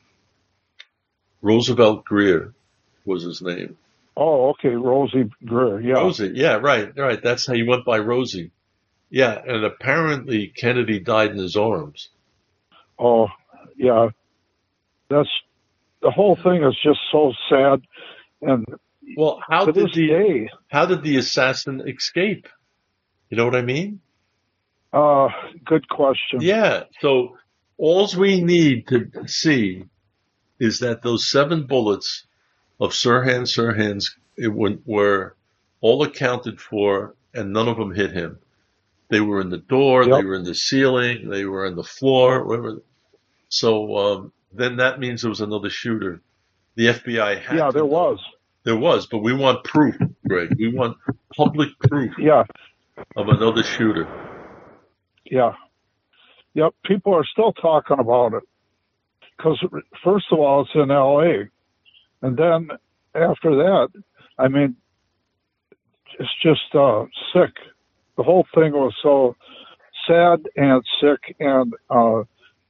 Roosevelt Greer was his name. Oh, okay, Rosie Greer, yeah. Rosie, yeah, right, right. That's how he went by Rosie. Yeah, and apparently Kennedy died in his arms. Oh, yeah. That's the whole thing is just so sad. And well, how to did this the day, how did the assassin escape? You know what I mean? Uh, good question. Yeah. So all we need to see is that those seven bullets of Sirhan Sirhan's were all accounted for, and none of them hit him. They were in the door, yep. They were in the ceiling, they were in the floor, whatever. So um, then that means there was another shooter. The F B I had. Yeah, there was. There was, but we want proof, Greg. We want public proof. Yeah. Of another shooter. Yeah. Yep. People are still talking about it because first of all, it's in L A, and then after that, I mean, it's just uh, sick. The whole thing was so sad and sick, and uh,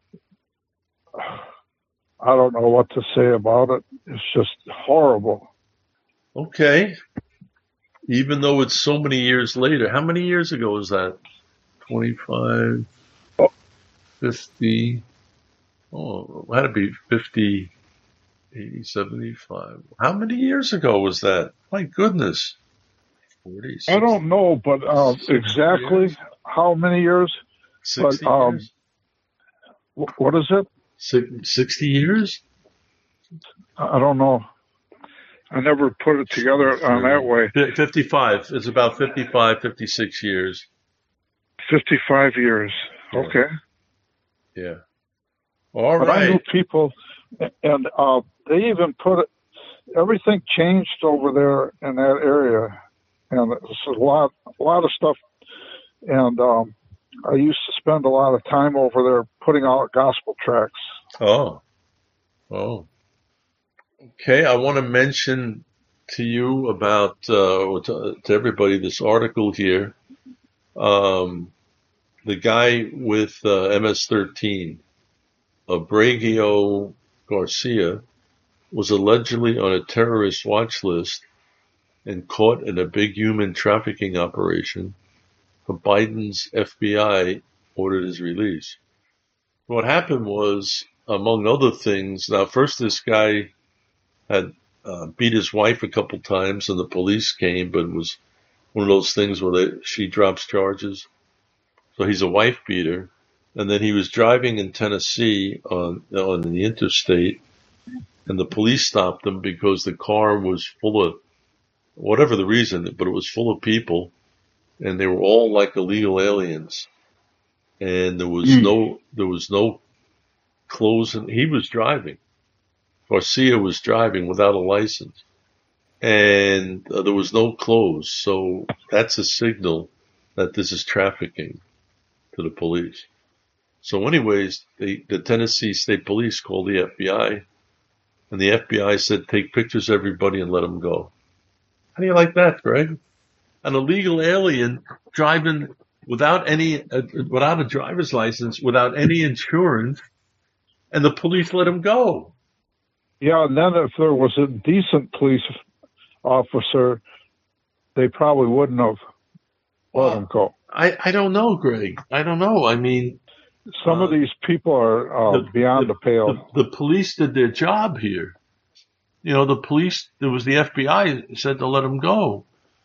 I don't know what to say about it. It's just horrible. Okay. Even though it's so many years later. How many years ago was that? twenty-five, oh. fifty. Oh, it had to be fifty, eighty, seventy-five. How many years ago was that? My goodness. forty, sixty, I don't know, but uh, exactly years? How many years? sixty but, um, years? What is it? sixty years? I don't know. I never put it together on that way. fifty-five. It's about fifty-five, fifty-six years. fifty-five years. Okay. Yeah. All but right. I knew people, and uh, they even put it, everything changed over there in that area. And it's a lot, a lot of stuff. And um, I used to spend a lot of time over there putting out gospel tracts. Oh. Oh. Okay, I want to mention to you about, uh, to, to everybody, this article here. Um, the guy with uh, M S thirteen, Abrego Garcia, was allegedly on a terrorist watch list and caught in a big human trafficking operation. For Biden's F B I ordered his release. What happened was, among other things, now first this guy had uh, beat his wife a couple times, and the police came, but it was one of those things where they, she drops charges. So he's a wife beater. And then he was driving in Tennessee on on the interstate, and the police stopped him because the car was full of, whatever the reason, but it was full of people, and they were all like illegal aliens. And there was Mm. no, there was no clothes, and he was driving. Garcia was driving without a license, and uh, there was no clothes. So that's a signal that this is trafficking to the police. So anyways, they, the Tennessee State Police called the F B I, and the F B I said, take pictures of everybody and let them go. How do you like that, Greg? An illegal alien driving without any, uh, without a driver's license, without any insurance, and the police let him go. Yeah, and then if there was a decent police officer, they probably wouldn't have let Well, him go. I, I don't know, Greg. I don't know. I mean, Some uh, of these people are uh, the, beyond the, the pale. the, the police did their job here. You know, the police, there was the F B I said to let him go.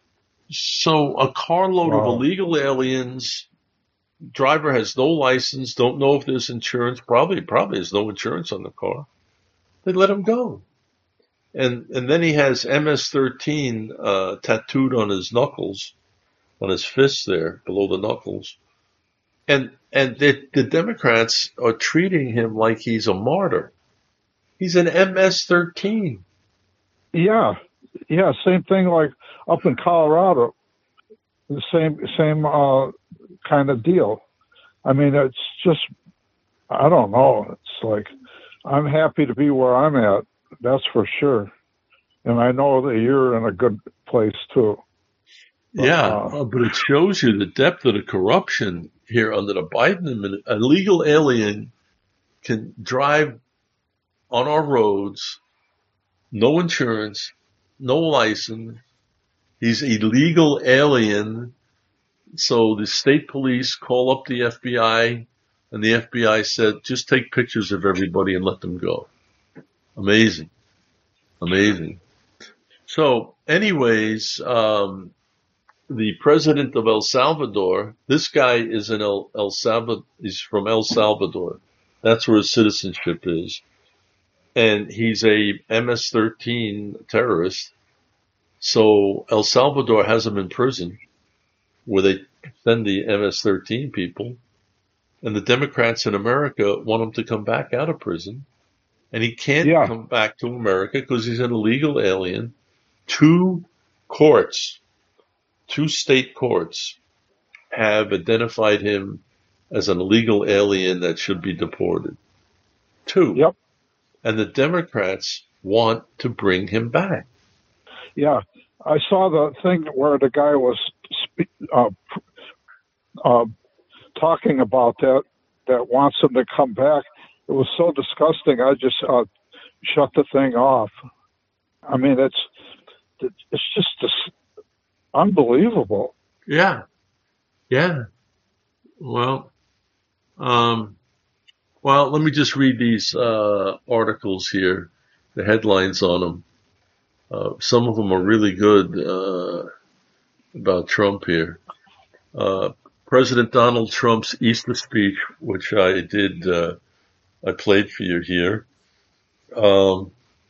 So a carload of Wow. illegal aliens, driver has no license, don't know if there's insurance, probably, probably there's no insurance on the car. They let him go. And, and then he has M S thirteen, uh, tattooed on his knuckles, on his fists there, below the knuckles. And, and the, the Democrats are treating him like he's a martyr. He's an M S thirteen. Yeah, yeah, same thing like up in Colorado. The same same uh, kind of deal. I mean, it's just, I don't know. It's like, I'm happy to be where I'm at. That's for sure. And I know that you're in a good place too. Yeah, Uh, uh, but it shows you the depth of the corruption here under the Biden administration. A legal alien can drive on our roads, no insurance, no license. He's a legal alien. So the state police call up the F B I, and the F B I said, just take pictures of everybody and let them go. Amazing. Amazing. So anyways, um, the president of El Salvador, this guy is in El, El Salvador, he's from El Salvador. That's where his citizenship is. And he's a M S thirteen terrorist. So El Salvador has him in prison where they send the M S thirteen people. And the Democrats in America want him to come back out of prison. And he can't Yeah. come back to America because he's an illegal alien. Two courts, two state courts have identified him as an illegal alien that should be deported. Two. Yep. And the Democrats want to bring him back. Yeah, I saw the thing where the guy was spe- uh, uh, talking about that, that wants him to come back. It was so disgusting. I just uh, shut the thing off. I mean, it's it's just this unbelievable. Yeah. Yeah. Well, um, well, let me just read these uh, articles here, the headlines on them. Uh, some of them are really good uh, about Trump here. Uh, President Donald Trump's Easter speech, which I did, uh, I played for you here. Um,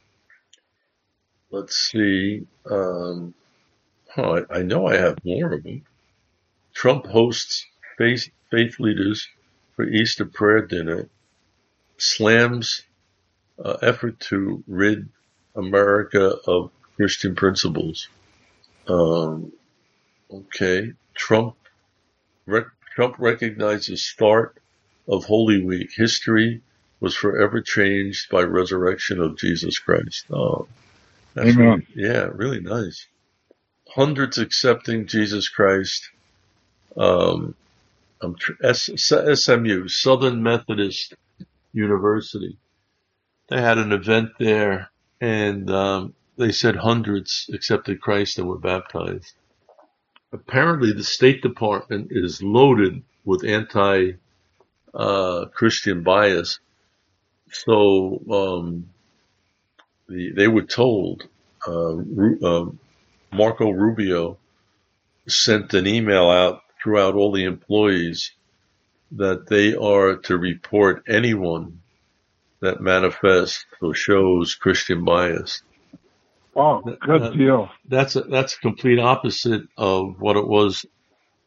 let's see. Um, oh, I, I know I have more of them. Trump hosts faith, faith leaders for Easter prayer dinner, slams uh, effort to rid America of Christian principles. Um, okay, Trump rec- Trump recognizes start of Holy Week. History was forever changed by resurrection of Jesus Christ. Oh, that's Amen. really, yeah, really nice. Hundreds accepting Jesus Christ. Um, um, S- S M U, Southern Methodist University. They had an event there, and um, they said hundreds accepted Christ and were baptized. Apparently, the State Department is loaded with anti uh, Christian bias. So um, the, they were told, uh, Ru- uh, Marco Rubio sent an email out throughout all the employees that they are to report anyone that manifests or shows Christian bias. Oh, good Uh, deal. That's a, that's a complete opposite of what it was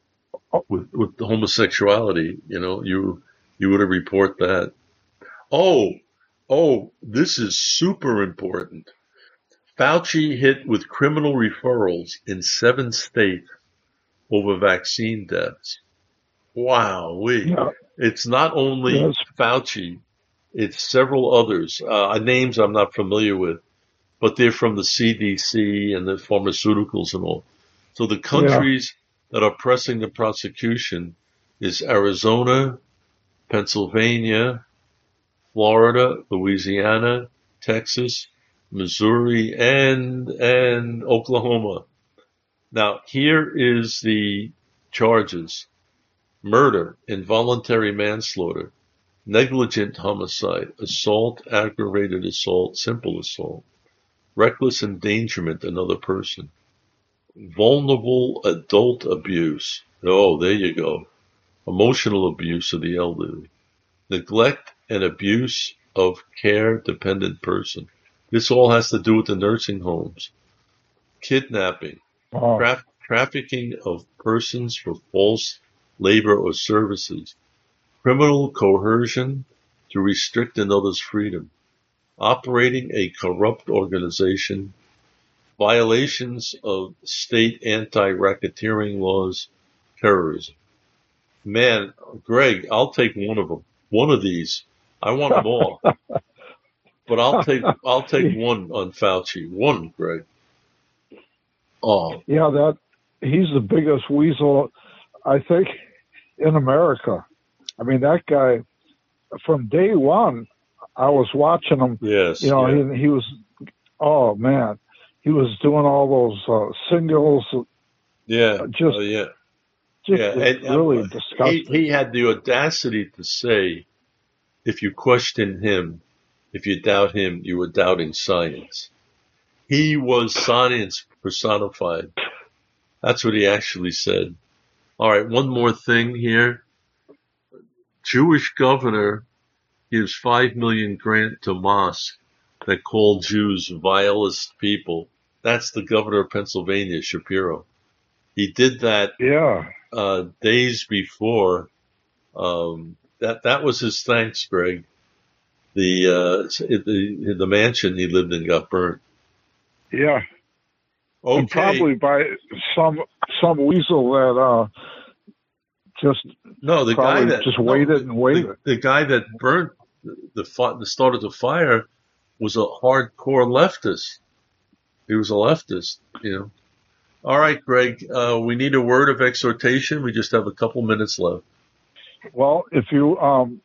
with, with the homosexuality, you know, you, you would have report that. Oh, oh, this is super important. Fauci hit with criminal referrals in seven states over vaccine deaths. Wow, we. Yeah. It's not only Yes. Fauci, it's several others, uh, names I'm not familiar with, but they're from the C D C and the pharmaceuticals and all. So the countries that are pressing the prosecution is Arizona, Pennsylvania, Florida, Louisiana, Texas, Missouri, and, and Oklahoma. Now, here is the charges: murder, involuntary manslaughter, negligent homicide, assault, aggravated assault, simple assault, reckless endangerment of another person, vulnerable adult abuse. Oh, there you go. Emotional abuse of the elderly, neglect and abuse of care-dependent person. This all has to do with the nursing homes. Kidnapping, Oh, tra- trafficking of persons for false labor or services, criminal coercion to restrict another's freedom, operating a corrupt organization, violations of state anti-racketeering laws, terrorism. Man, Greg, I'll take one of them. One of these. I want them all. But I'll take I'll take one on Fauci. One, Greg. Oh, yeah, that he's the biggest weasel, I think, in America. I mean, that guy, from day one, I was watching him. yes. You know, yeah. he, he was, oh man, he was doing all those uh, singles, Yeah. just, oh, yeah. just Yeah. And, um, really he, disgusting. he had the audacity to say, if you question him, if you doubt him, you were doubting science. He was science personified. That's what he actually said. All right, one more thing here. Jewish governor gives five million grant to mosque that call Jews vilest people. That's the governor of Pennsylvania, Shapiro. He did that Yeah. uh, days before. Um, that that was his thanks, Greg. The uh, the the mansion he lived in got burnt. Yeah. Okay. And probably by some some weasel that uh, just No, the guy probably that just no, waited and waited. The, the guy that burnt the the started the fire was a hardcore leftist. He was a leftist, you know. All right, Greg, uh, we need a word of exhortation. We just have a couple minutes left. Well, if you um,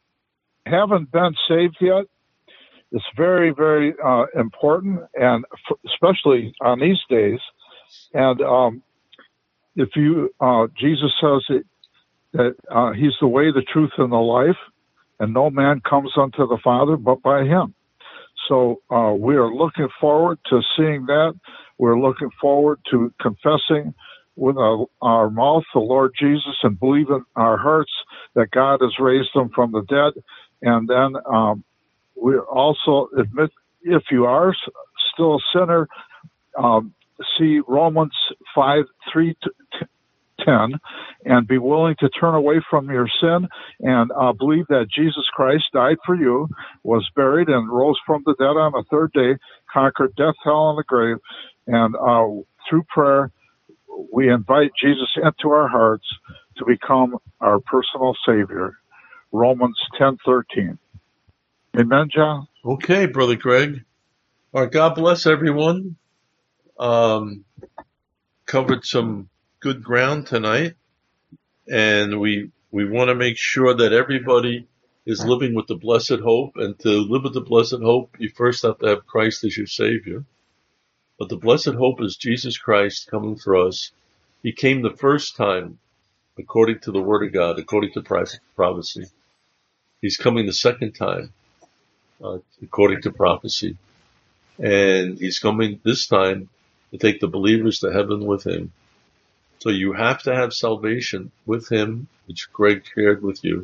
haven't been saved yet, it's very, very uh, important, and f- especially on these days. And um, if you, uh, Jesus says that, that uh, He's the way, the truth, and the life, and no man comes unto the Father but by Him. So uh, we are looking forward to seeing that. We're looking forward to confessing with our, our mouth the Lord Jesus and believing in our hearts that God has raised Him from the dead. And then um, we also admit, if you are still a sinner, um, see Romans five, three to ten, and be willing to turn away from your sin and uh, believe that Jesus Christ died for you, was buried, and rose from the dead on the third day, conquered death, hell, and the grave. And uh, through prayer, we invite Jesus into our hearts to become our personal Savior. Romans ten thirteen. Amen, John? Okay, Brother Greg. All right, God bless everyone. Um, covered some good ground tonight, and we we want to make sure that everybody is living with the blessed hope. And to live with the blessed hope, you first have to have Christ as your Savior. But the blessed hope is Jesus Christ coming for us. He came the first time, according to the Word of God, according to prophecy. He's coming the second time, uh, according to prophecy. And He's coming this time to take the believers to heaven with Him. So you have to have salvation with Him, which Greg shared with you.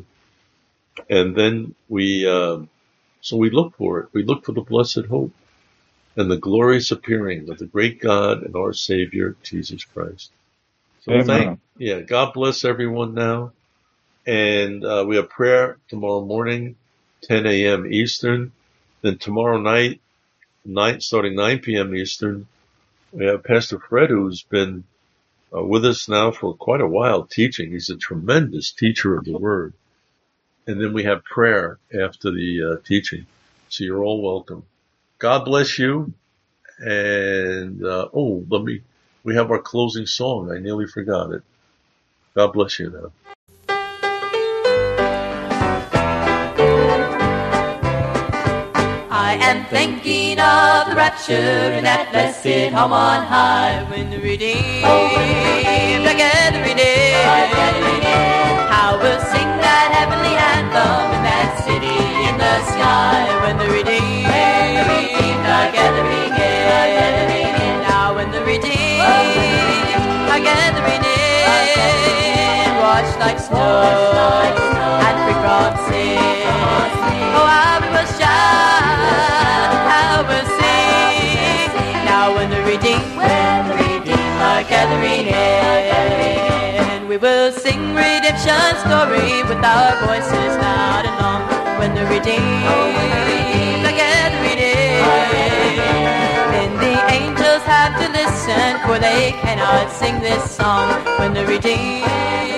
And then we, uh, so we look for it. We look for the blessed hope and the glorious appearing of the great God and our Savior, Jesus Christ. So Amen. thank, yeah, God bless everyone now. And uh, we have prayer tomorrow morning, ten a.m. Eastern. Then tomorrow night, night starting nine p.m. Eastern, we have Pastor Fred, who's been uh, with us now for quite a while teaching. He's a tremendous teacher of the Word. And then we have prayer after the uh, teaching. So you're all welcome. God bless you. And, uh, oh, let me, we have our closing song. I nearly forgot it. God bless you now. I am thinking of the rapture in that blessed home on high, when the redeemed are gathering in. How we'll sing that heavenly anthem in that city in the sky, when the redeemed are gathering in. Now when the redeemed are gathering in, washed like snow and free from sin. Oh, how we will shout, how we'll sing. Now when the redeemed, when the redeemed are gathering in, we will sing redemption's story with our voices loud and long. When the redeemed are gathering in, then the angels have to listen, for they cannot sing this song. When the redeemed